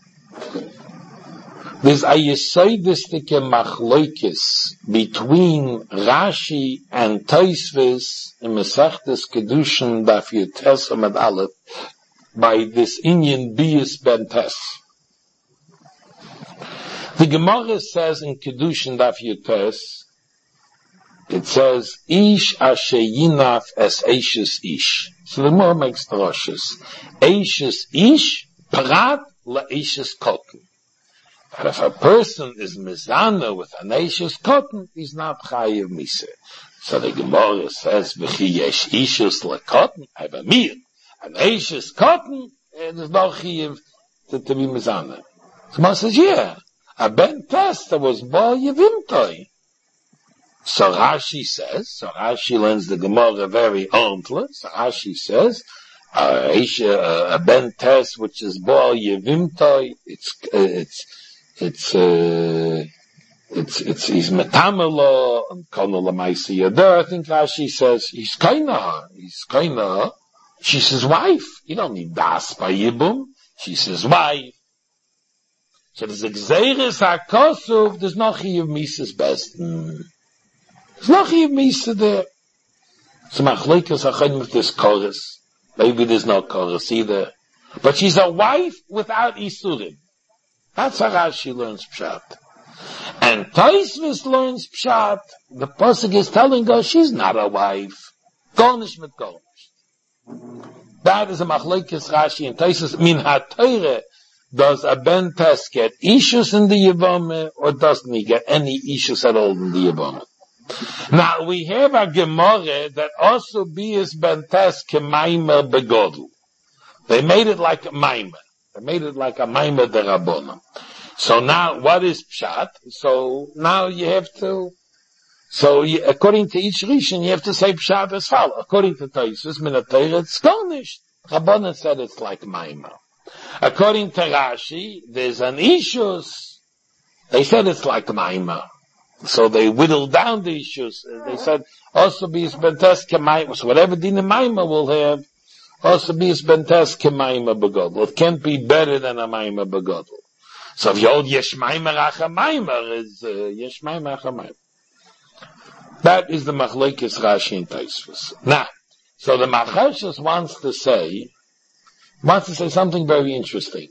There's a yesoidistike machloikis between Rashi and Taisvis in Mesechtes Kedushin Daf Yutes Amud Aleph by this Inyan Bius Ben Tes. The Gemara says in Kedushin Daf Yutes, it says, Ish ashe yinaf es eishes ish. So the Gemara makes the Roshes. Eishes ish, prat la eishes koten. But if a person is mizana with an eishes koten, he's not chayiv mise. So the Gemara says, V'chi yesh ishes la koten, I have a mir. An eishes koten, there's no chayiv to be mizana. So Gemara says, yeah, a ben test that was bo yevimtoi. So Rashi lends the Gemara very ontler. So Rashi says, a ben tes, which is bo yevimtoi, it's he's metamelo, and kono lamaisi yader. I think Rashi says, he's kaina, she's his wife. You don't need das by yibum. She's his wife. So there's a gzeiris hakosuf, there's no chiyuv mises besten. There's no chiyuv misa there. So machlekes achayin with this chorus. Maybe there's no chorus either. But she's a wife without isurim. That's how Rashi learns pshat. And Taisvis learns pshat. The pasuk is telling us she's not a wife. Gornish mit gornish. That is a machlekes Rashi and Taisvis min ha-teire. Does a ben tes get ishus in the Yevamah, or doesn't he get any ishus at all in the Yevamah? Now we have a Gemara that also bias ben tes k'maimer begodl. They made it like a maimer. They made it like a maimer derabona. So now what is pshat? So now you have to. According to each rishon, you have to say pshat as follows. According to Taisus, minatayr it's garnished. Rabbanan said it's like maimer. According to Rashi, there's an ishus. They said it's like maimer. So they whittled down the issues. They said, also be bentes k'maima. So whatever dina maima will have, also be bentes k'maima begodl. It can't be better than a maima begodl. So if you hold yesh maima racha maima, is yesh maima racha maima. That is the machlekes Rashi and Taisvus. Now, so the Machashos wants to say something very interesting.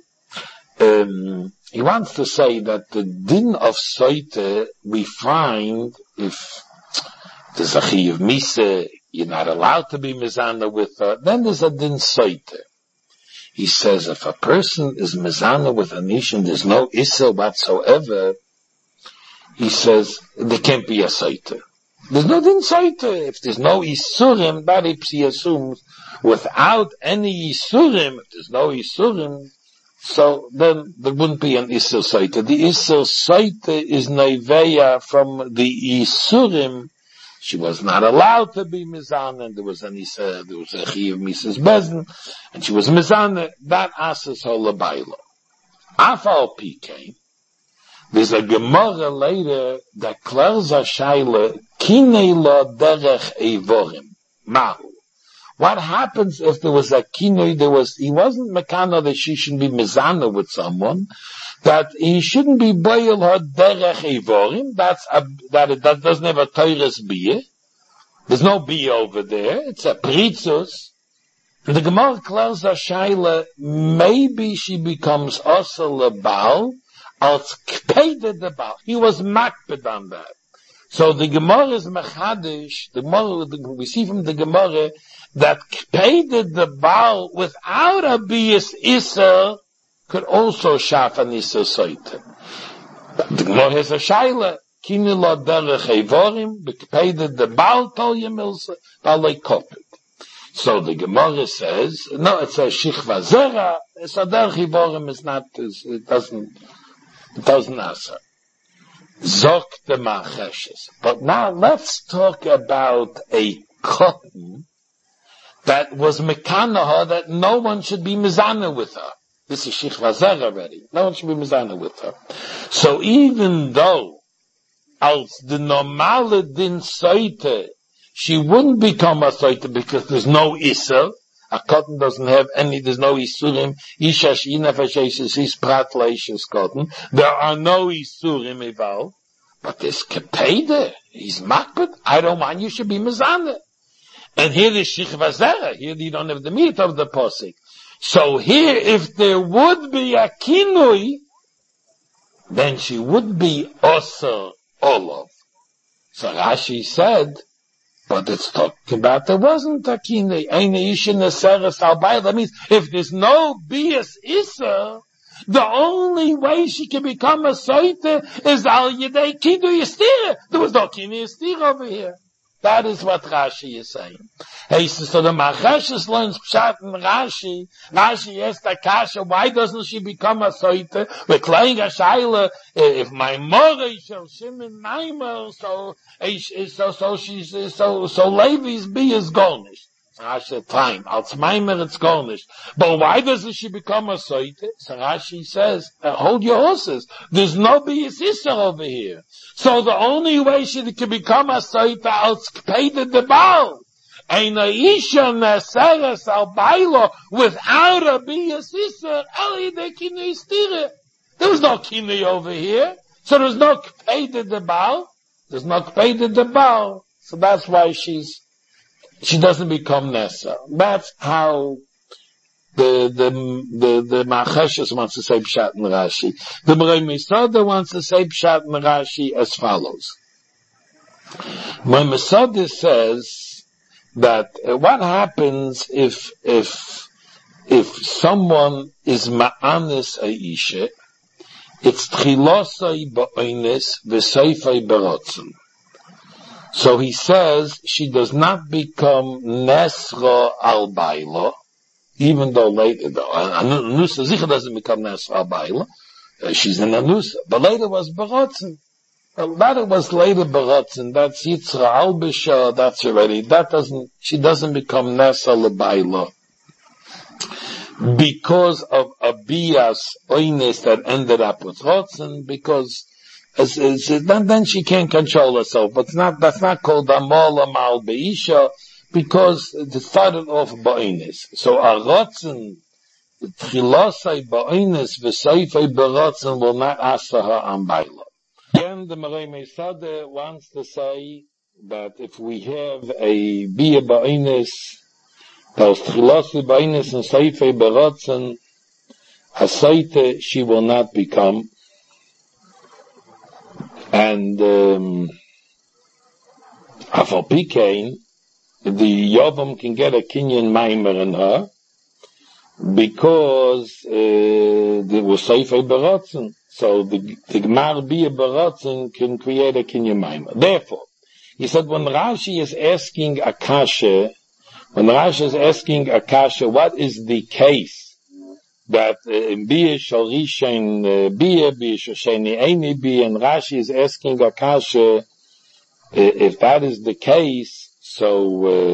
He wants to say that the din of soite we find if there's a chiyuv misa, you're not allowed to be mizana with her, then there's a din soite. He says if a person is mizana with a nation, there's no issa whatsoever, he says there can't be a soite. There's no din soite. If there's no isurim, that he assumes without any isurim, if there's no isurim, so then there wouldn't be an Isser Soite. The Isser Soite is Neveya from the Isurim she was not allowed to be mizana, and there was a chiyuv misas bezin, and she was mizana, that asas her lebaila. Afal pikein, there's a Gemara later that clears a shaila, kinei lo derech eivorim. Mahu. What happens if there was a kinoi, he wasn't mekana that she shouldn't be mizana with someone, that he shouldn't be boil her derech eivorim, that doesn't have a teures biyah. There's no biyah over there, it's a pritzus. The Gemara clears a shaila, maybe she becomes asa lebal, als kpeide de bal. He was makbed on that. So the Gemara is mechadish, we see from the Gemara, that kpeide de bal without a bias isa, could also shaf an isa soite. The Gemara has a shaila, kini lo derech eivorim, kpeide de bal tol yemilsa, balei kopit. So the Gemara says, no, it says shichva zera, so derech eivorim is not, it doesn't answer. Zok the macheshes. But now let's talk about a cotton that was mekanaha, that no one should be mizana with her. This is shichva zera already. No one should be mizana with her. So even though, als the normale din soite, she wouldn't become a soite because there's no isser. A cotton doesn't have there's no isurim. Isha she'ina fashesis is prat leishes cotton. There are no isurim eval. But this kepede, he's makbet. I don't mind, you should be mezane. And here is shichva zera. Here you don't have the meat of the posik. So here, if there would be a kinui, then she would be oser olov. So Rashi said, but it's talking about there wasn't a kinui. That means if there's no bias isa, the only way she can become a soite is al yedei kidu yistira. There was no kidu yistira over here. That is what Rashi is saying. He says, so the Macheshes learns Pshat and Rashi. Rashi asked Akasha, why doesn't she become a soite? We're playing a shaila, if my mother shall shimin maimer, so Levi's be is golnish. Rashi, fine, als maimer it's golnish. But why doesn't she become a soite? So Rashi says, hold your horses. There's no bias issa over here. So the only way she can become a soite als kpeide de bal. Ein isha neseres al bailo without a bias issa, eli de kinu istire. There was no kinu over here. So there's no kpeide de bal. There's no kpeide de bal. So that's why she doesn't become Nessa. That's how the Macheshes wants to say Pshat and Rashi. The B'rei Mesoda wants to say Pshat and Rashi as follows. When Mesoda says that what happens if someone is Ma'anis Aisha, it's Tchilosai Ba'oines V'Seifai Berotzen. So he says she does not become Nesra al Baila, even though later, Anusa Zicha doesn't become Nesra al Baila, she's in Anusa, but later was Berotzen. That was later Berotzen, that's Yitzra al Bisha, that's already, she doesn't become Nesra al Baila. Because of a bias oines that ended up with Rotzen, because then she can't control herself. But that's not called Amola Mal Beisha, because it started off Ba'ines. So a Rotzen, Tchilosai Ba'ines, V'Seifei Berotzen will not ask for her on Baila. Again, the B'rei Mesoda wants to say that if we have a Bia Ba'ines, those Tchilosai Ba'ines and Seifei Berotzen, a Seite she will not become. And Afal Pikein, the Yovam can get a Kinyan Maimer in her because there was Seifei Berotzen. So the Gmar Bia Berotzen can create a Kinyan Maimer. Therefore, he said when Rashi is asking Akasha, what is the case that Bia shall Rishain Bia, Bia shall Sheni Eini Bia, and Rashi is asking Akasha, if that is the case, so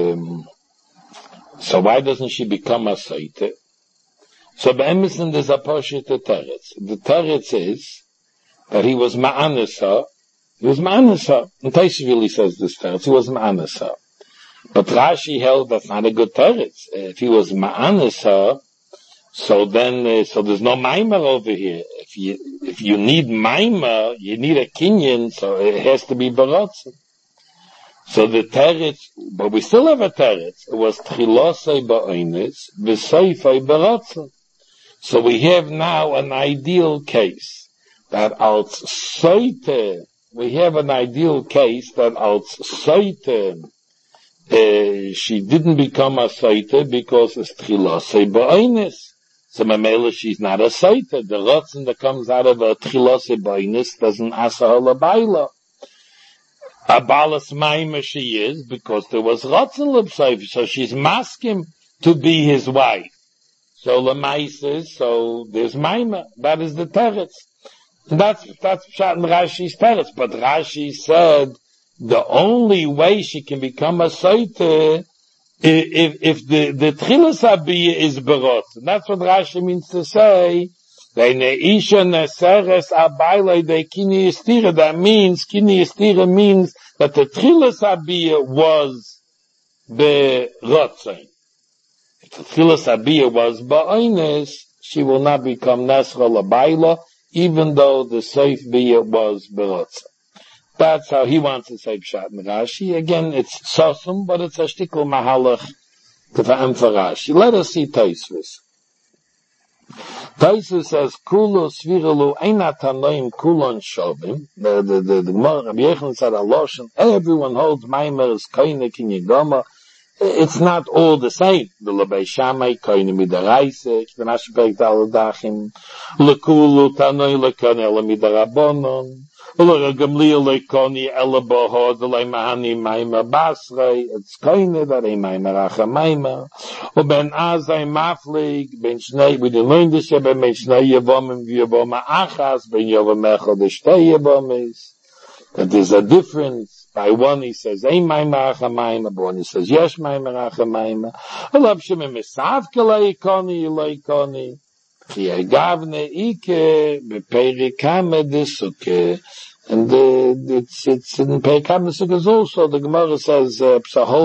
why doesn't she become a Saita? So be'emison there's a portion to teretz. The teretz is that he was ma'anasa. He was ma'anasa. And Taisha really says this teretz. He was ma'anasa. But Rashi held that's not a good teretz. If he was ma'anasa, so then, so there's no maimer over here. If you need maimer, you need a kinyan, so it has to be barotzen. So the teretz, but we still have a teretz. It was tchilosei ba'oines, v'seifei barotzen. So we have now an ideal case that als soite, we have an ideal case that als soite, she didn't become a soite because it's tchilosei ba'oines. So Mamela, she's not a Saita. The rotzen that comes out of a Tchilose Bainis doesn't asa her Labaila. A Balas Maima she is, because there was rotzen Lipsaif, so she's masking to be his wife. So Lamaisis, so there's Maima. That is the teretz. That's Pshat in Rashi's teretz. But Rashi said, the only way she can become a Saita if the Tchilas Abiyah is berot. That's what Rashi means to say. That means Kini Yistira means that the Tchilas Abiyah was berotzain. If the Tchilas Abiyah was ba'oines, she will not become Nesra Labaila, even though the Seif Biyah was berotzain. That's how he wants to say Pshat in Rashi. Again, it's Sosum, but it's a shtikul mahalach to for Rashi. Let us see Taisvis. Taisvis says, Kulo sviralu eina tanoim kulon shovim. The Rabbi Yechon said, Aloshan, everyone holds Maimer is koine kinyagoma. It's not all the same. The Lebei Shammai, koine midaraise, the Nashbek daladachim, lekulu tanoi lekone ele midarabonon. It's kind that a maima racha maima. Ben azay maflig ben shnei we didn't learn this yet. Ben shnei yavomim v'yavoma achas ben yavom echad shtei yavomis. That there's a difference. By one he says ein maima racha maima. By one he says yesh maima racha maima. Olav shemem misav kelei koni yelei koni. Gavne ike beperikame desuke, and it's in perikame desuke also. The Gemara says a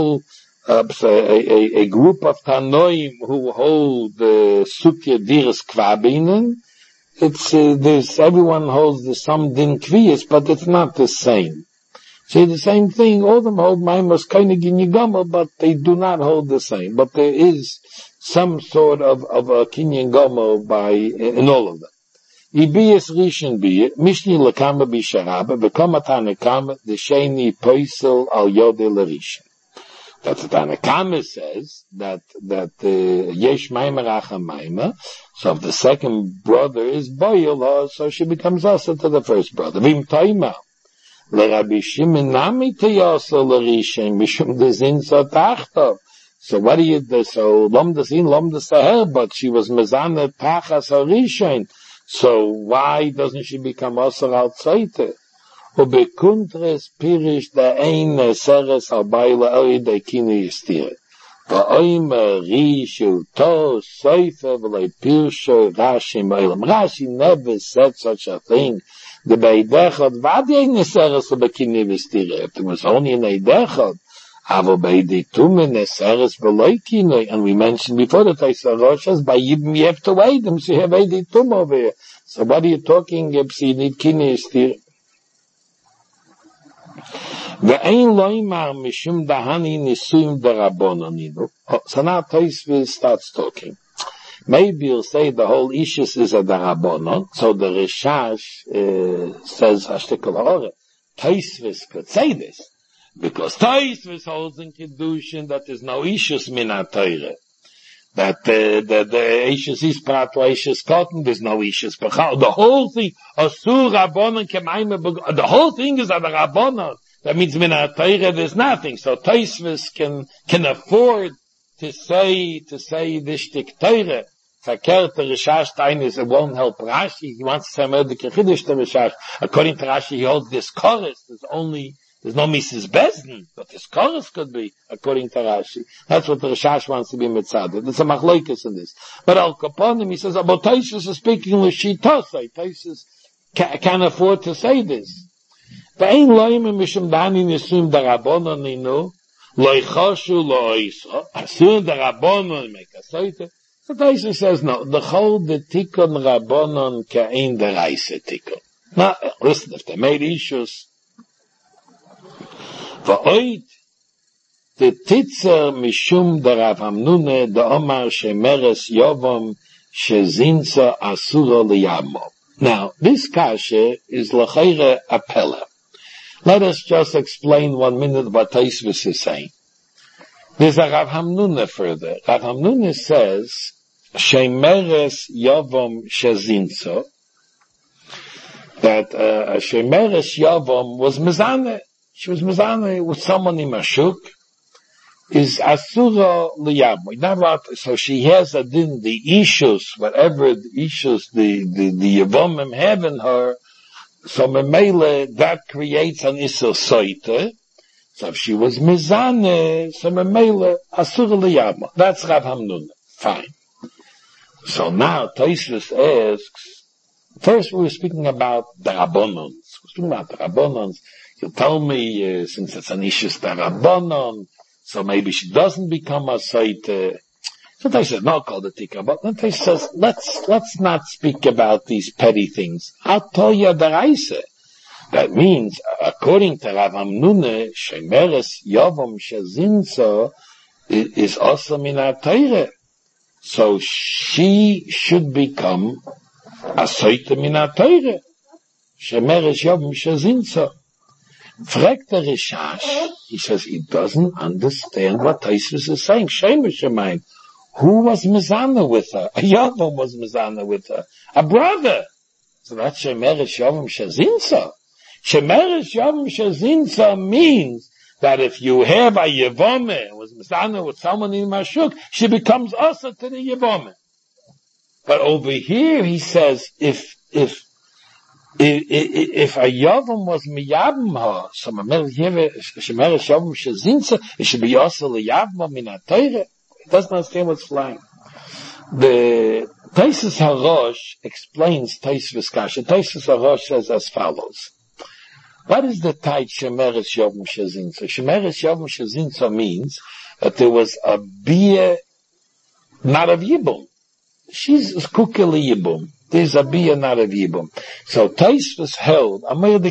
group of Tanoim who hold the suke diras kvabinen. There's everyone holds the some din kviyas, but it's not the same. See the same thing. All of them hold Maimas Koinig in Yigama, but they do not hold the same. But there is some sort of a Kinyan Gomo in all of them. Ibiyas Rishon Biyah, Mishni Lekama Bisharaba, Bekama Tanakama, the Sheni Poisel Al Yode Larishan. That the Tanakama says that Yesh Maima Racha Maima, so if the second brother is Boyel, so she becomes also to the first brother. Vim Taima. Rabbi Shimon nami teyasa l'rishin mishum dezin satachtav. So what do you do? So lom desin her, but she was mezana tachas harishin. So why doesn't she become asar al tzayte? Ubekuntres pirish da ein seres al bayla oi de kini yistire. Va'oimer rishu to soife v'lei pirsho Rashi meilam. Rashi never said such a thing. The Beidechot, Vadi Neseres Bekini Vistire. It was only in Eidechot. Avo Beiditum Neseres Beloikino. And we mentioned before that I saw Roshas, by Yibim you have to wait them, so you have Eiditum over here. So what are you talking if you need Kini Vistire? Ve'ein loimar mishum dahani nisuyim darabononinu. So now Tosfos starts talking. Maybe you'll say the whole Ishus is a Darabonon, so the Rishash says Hashtikul Ha'oreh. Tosfos could say this, because Tosfos holds in Kiddushin that there's no Ishus min HaTorah. That the Ishus is Prat or Ishus Cotton, there's no Ishus Bechal. The whole thing, Asur Rabbonon Kemaime, the whole thing is a Darabonon. That means min HaTorah there's nothing. So Tosfos can afford to say this shtik Torah. Verkehrt the Rishash Stein is, it won't help Rashi. He wants to say the Kiddush the Rishash. According to Rashi, he holds this chorus. There's only There's no Mrs. Bezdin, but this chorus could be, according to Rashi. That's what the Rashash wants to be mitzadeh. There's a machlokes in this. But Al Kaponim, he says, about Taisus is speaking l'shitosai. Taisus can afford to say this. Ve'ein loim mishum dani nisum darabonon ninu, lo ichoshu lo oiso, asur darabonon make a soite. So Taisus says, no, the whole the tikkun rabonon ka'ein deraisa tikkun. Now, listen, if they made issues, Va'oid, the titzer mishum derav hamnune, the omar shemeres yovom shezinza asura liyamo. Now, this kasha is l'chayre appella. Let us just explain 1 minute what Taisvis is saying. There's a Rav Hamnuna further. Rav Hamnuna says, shemeres yovom shezinza, that shemeres yovom was mezaneh. She was mezaneh with someone in Mashuk, is asura liyamo. So she has a din, the issues, whatever the issues the Yevomim have in her, so memele, that creates an isur soite. So if she was mezaneh, so memele, asura liyamo. That's Rav Hamnuna. Fine. So now Tosfos asks, first we were speaking about the Rabbonons. We're speaking about the Rabbonons. You tell me, since it's an ishus darabonon, so maybe she doesn't become a soite. So they said, no, call the tikka. But then they says, let's not speak about these petty things. Atoya daraisa. That means, according to Rav Hamnuna, shemeres yovom shezinso is also min Torah. So she should become a soite min Torah. Shemeres yovom shezinso. Fragt der Rishash, he says he doesn't understand what Tosfos is saying. Shemesh Shemayim. Who was mezaneh with her? A Yavam was mezaneh with her. A brother. So that's Shemeres Yavam Shezinsa. Shemeres Yavam Shezinsa means that if you have a Yevome, was mezaneh with someone in Mashuk, she becomes also to the Yevome. But over here he says, if a Yavam was miyabim her, so Shemeres Yavam Shezinsa, it should be also a Yavam min HaTorah. He doesn't understand what's flying. The Tosfos HaRosh explains Tosfos Kasha. Tosfos HaRosh says as follows. What is the type Shemeres Yavam Shezinsa? Shemeres Yavam Shezinsa means that there was a bia, not of Yibum. She's kukeli Yibum. There's a bia, not of Yibum. So Tosfos held,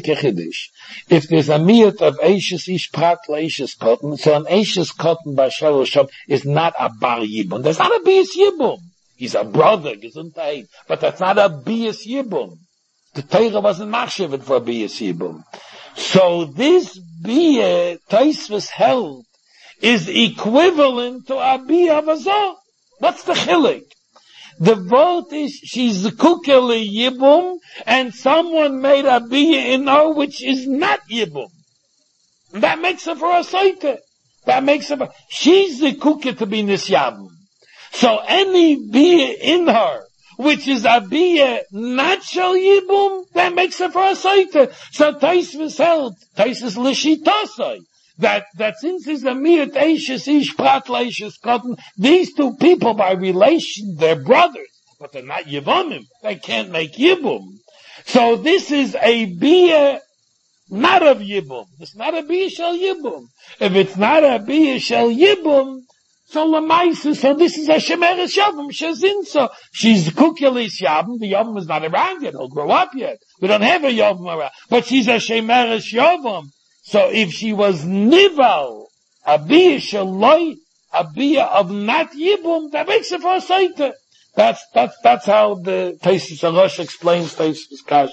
if there's a miyat of Eishes Ish Prat Eishes Cotton, so an Eishes Cotton by Shalosham is not a bar Yibum. There's not a bias Yibum. He's a brother, Gesundheit, but that's not a bias Yibum. The Torah wasn't machshaved for a bias Yibum. So this bia, Tosfos held, is equivalent to a bia of Azor. What's the chilik? The vote is, she's kukeli Yibum, and someone made a bia in her which is not Yibum. That makes her for a soite. That makes her, she's the kuke to be nisyabum. So any bia in her, which is a bia not shel Yibum, that makes her for a soite. So Tosfos held, Tosfos l'shitosai, that since there's a miyat Eishes Ish Prat Eishes Cotton, these two people by relation, they're brothers, but they're not Yevomim. They can't make Yibum. So this is a bia not of Yibum. It's not a bia shel Yibum. If it's not a bia shel Yibum, so Lamaisa, so this is a Shemeres Yavam Shezinsa. She's kukelis Yavam. The Yavam is not around yet. He'll grow up yet. We don't have a Yavam around. But she's a Shemeres Yavam. So if she was nival, a bia shaloi, a bia of not Yibum, that makes it for a saita. That's how the Tosfos HaRosh explains Tosfos Kasha.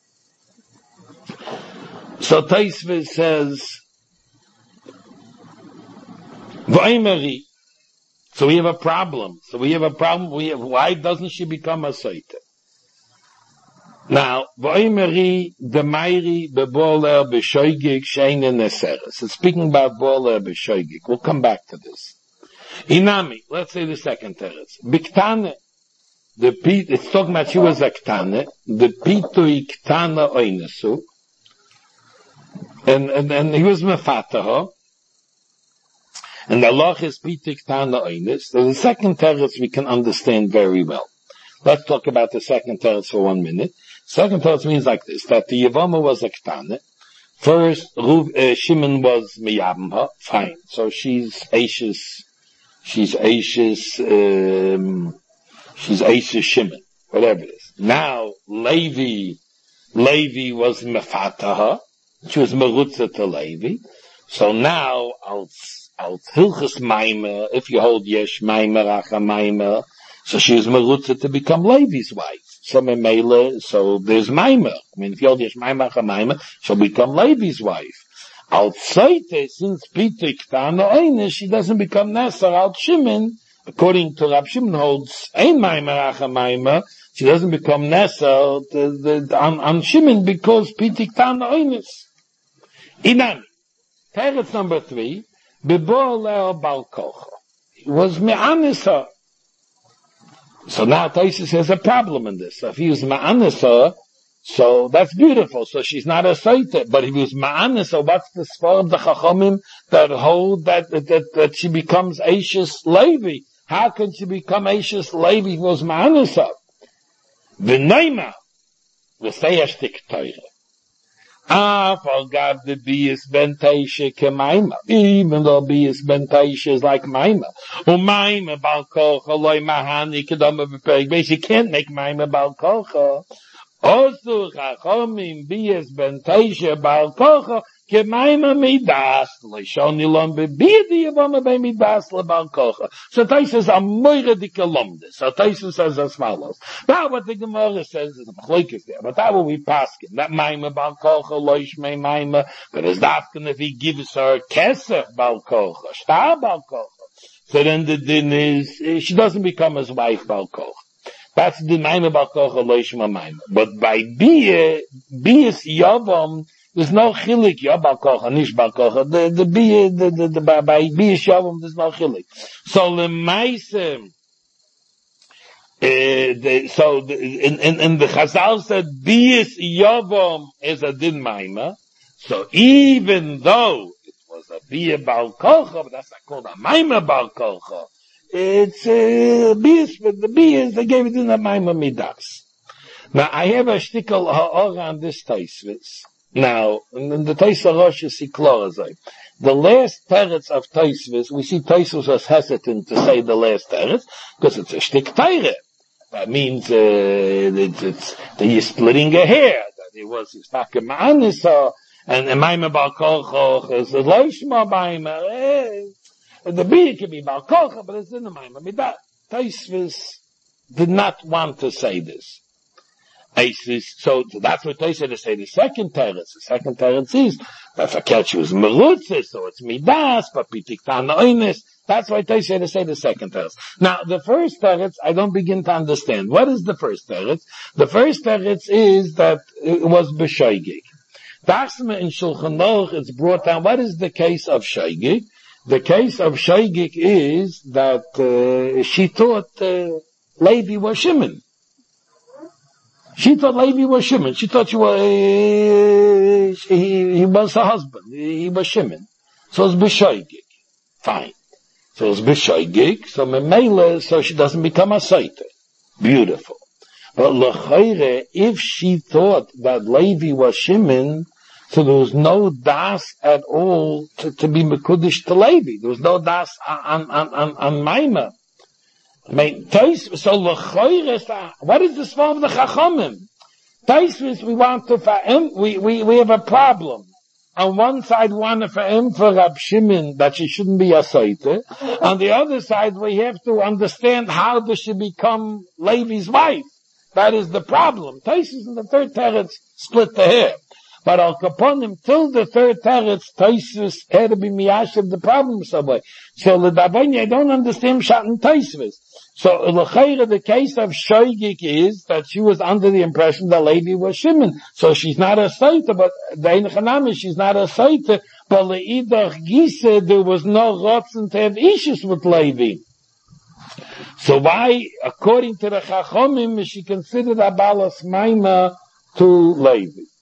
So Tosfos says, V'imeri. So we have a problem. Why doesn't she become a saita? Now, V'imeri Demairi Beboler B'Shoigig Sheine Neseres. It's speaking about Boler B'Shoigig. We'll come back to this. Inami, let's say the second teretz. Biktane, it's talking about she was a ktane, the pitu iktana oinesu, and he was mefataha. And the loch is pitik tana oinis. So the second teretz we can understand very well. Let's talk about the second teretz for 1 minute. Second teretz means like this, that the Yevama was a ktane. First, Shimon was miyabimha. Fine. So she's Ashes Shimon. Whatever it is. Now, Levi was mefataha. She was merutza to Levi. So now, als Hilchus Maimer, if you hold Yesh Maimer, Acha Maimer, so she was merutza to become Levi's wife. So there's Maimer. I mean, if you hold Yesh Maimer, Acha Maimer, she'll become Levi's wife. Al Tzoite, since Pitik Tana Eine, she doesn't become Nesar. Al Shimon, according to Rab Shimon holds Ein Maimer, Acha Maimer, she doesn't become Nesar on Shimon because Pitik Tana Eine. Inami. Teretz number 3, Bebor Leo Bal Kocha. He was Me'anisa. So now Taisus has a problem in this. So if he was Me'anisa, so that's beautiful. So she's not a Saita. But if he was Me'anisa, what's the svar of the Chachamim that hold that she becomes Ashes Levi? How can she become Ashes Levi if he was Me'anisa? V'neima, v'seyashtik Teire. For the Bias Ben Taisha Kemaima. Even though Bias Ben Taisha is like Maima. Maima Balkocha loy mahani kedama b'perek. You can't make Maima Balkocha. Also Chachamim Bias Ben Taisha Balkocha Kemaima Midas. Leishoni lom bebidi yavama be Midas le Balkocha. So Taisha is a moira dikalomdis. So Taisha says as follows. Now what the Gemara says is the Machlokes there. But that will be paskin. That Maima Balkocha loishmei Maima. But it's dafkin if he gives her Kesef Balkocha. Shtar Balkocha. So then the din is, she doesn't become his wife Balkocha. That's the Maima Balkocha loishma Maima. But by Bias Yavam, there's no chilik, ya balkocha, nish balkocha. By Bias Yavam, there's no chilik. So the Maisem, in the Chazal said Bias Yavam is a din Maima. So even though it was a Bias balkocha, but that's not called a Maima balkocha. It's Bias, but the Bias, they gave it in a Maima midas. Now I have a shtickle ha'or on this Taisvis. Now, in the Taisa Rosh is Siklorazai. The last teretz of Taisvis, we see Taisvis was hesitant to say the last teretz, because it's a shtik teire. That means, it's that you're splitting a hair, that it was stuck in Ma'anisa, and Maima Balkocha is a Loishma Maima, the Bia can be Balkocha, but it's in the Maima. But Taisvis did not want to say this. So that's what they said to say the second teretz. The second teretz is that Fakelchi was merutze, so it's midas, but pitik tana oines. That's why they say to say the second teretz. Now the first teretz I don't begin to understand. What is the first teretz? The first teretz is that it was b'shoigig. Tasma in Shulchan Aruch it's brought down. What is the case of shoigig? The case of shoigig is that she thought Levi was Shimon. She thought Levi was Shimon. She thought he was her husband. He was Shimon. So it's b'shoigig. Fine. So it's b'shoigig. So memela, so she doesn't become a saita. Beautiful. But l'chayre, if she thought that Levi was Shimon, so there was no das at all to be mekudesh to Levi. There was no das on Maima. I mean, so l'choyres, what is the svar of the Chachamim? Taisvis, we want to, we have a problem. On one side, we want to for Rab Shimon that she shouldn't be a Saita. On the other side, we have to understand how does she become Levi's wife. That is the problem. Taisvis in the third teretz split the hair. But Al Kaponim, till the third teretz, Taisvis had to be miyashiv the problem somewhere. So l'davanya, I don't understand Shat and Taisvis. So l'chayra, the case of shoigig is that she was under the impression that Levi was Shimon. So she's not a saita, but the Chanami, she's not a saita. But le'idach gise, there was no rotzen to have issues with Levi. So why, according to the Chachomim, is she considered a balas maima to Levi?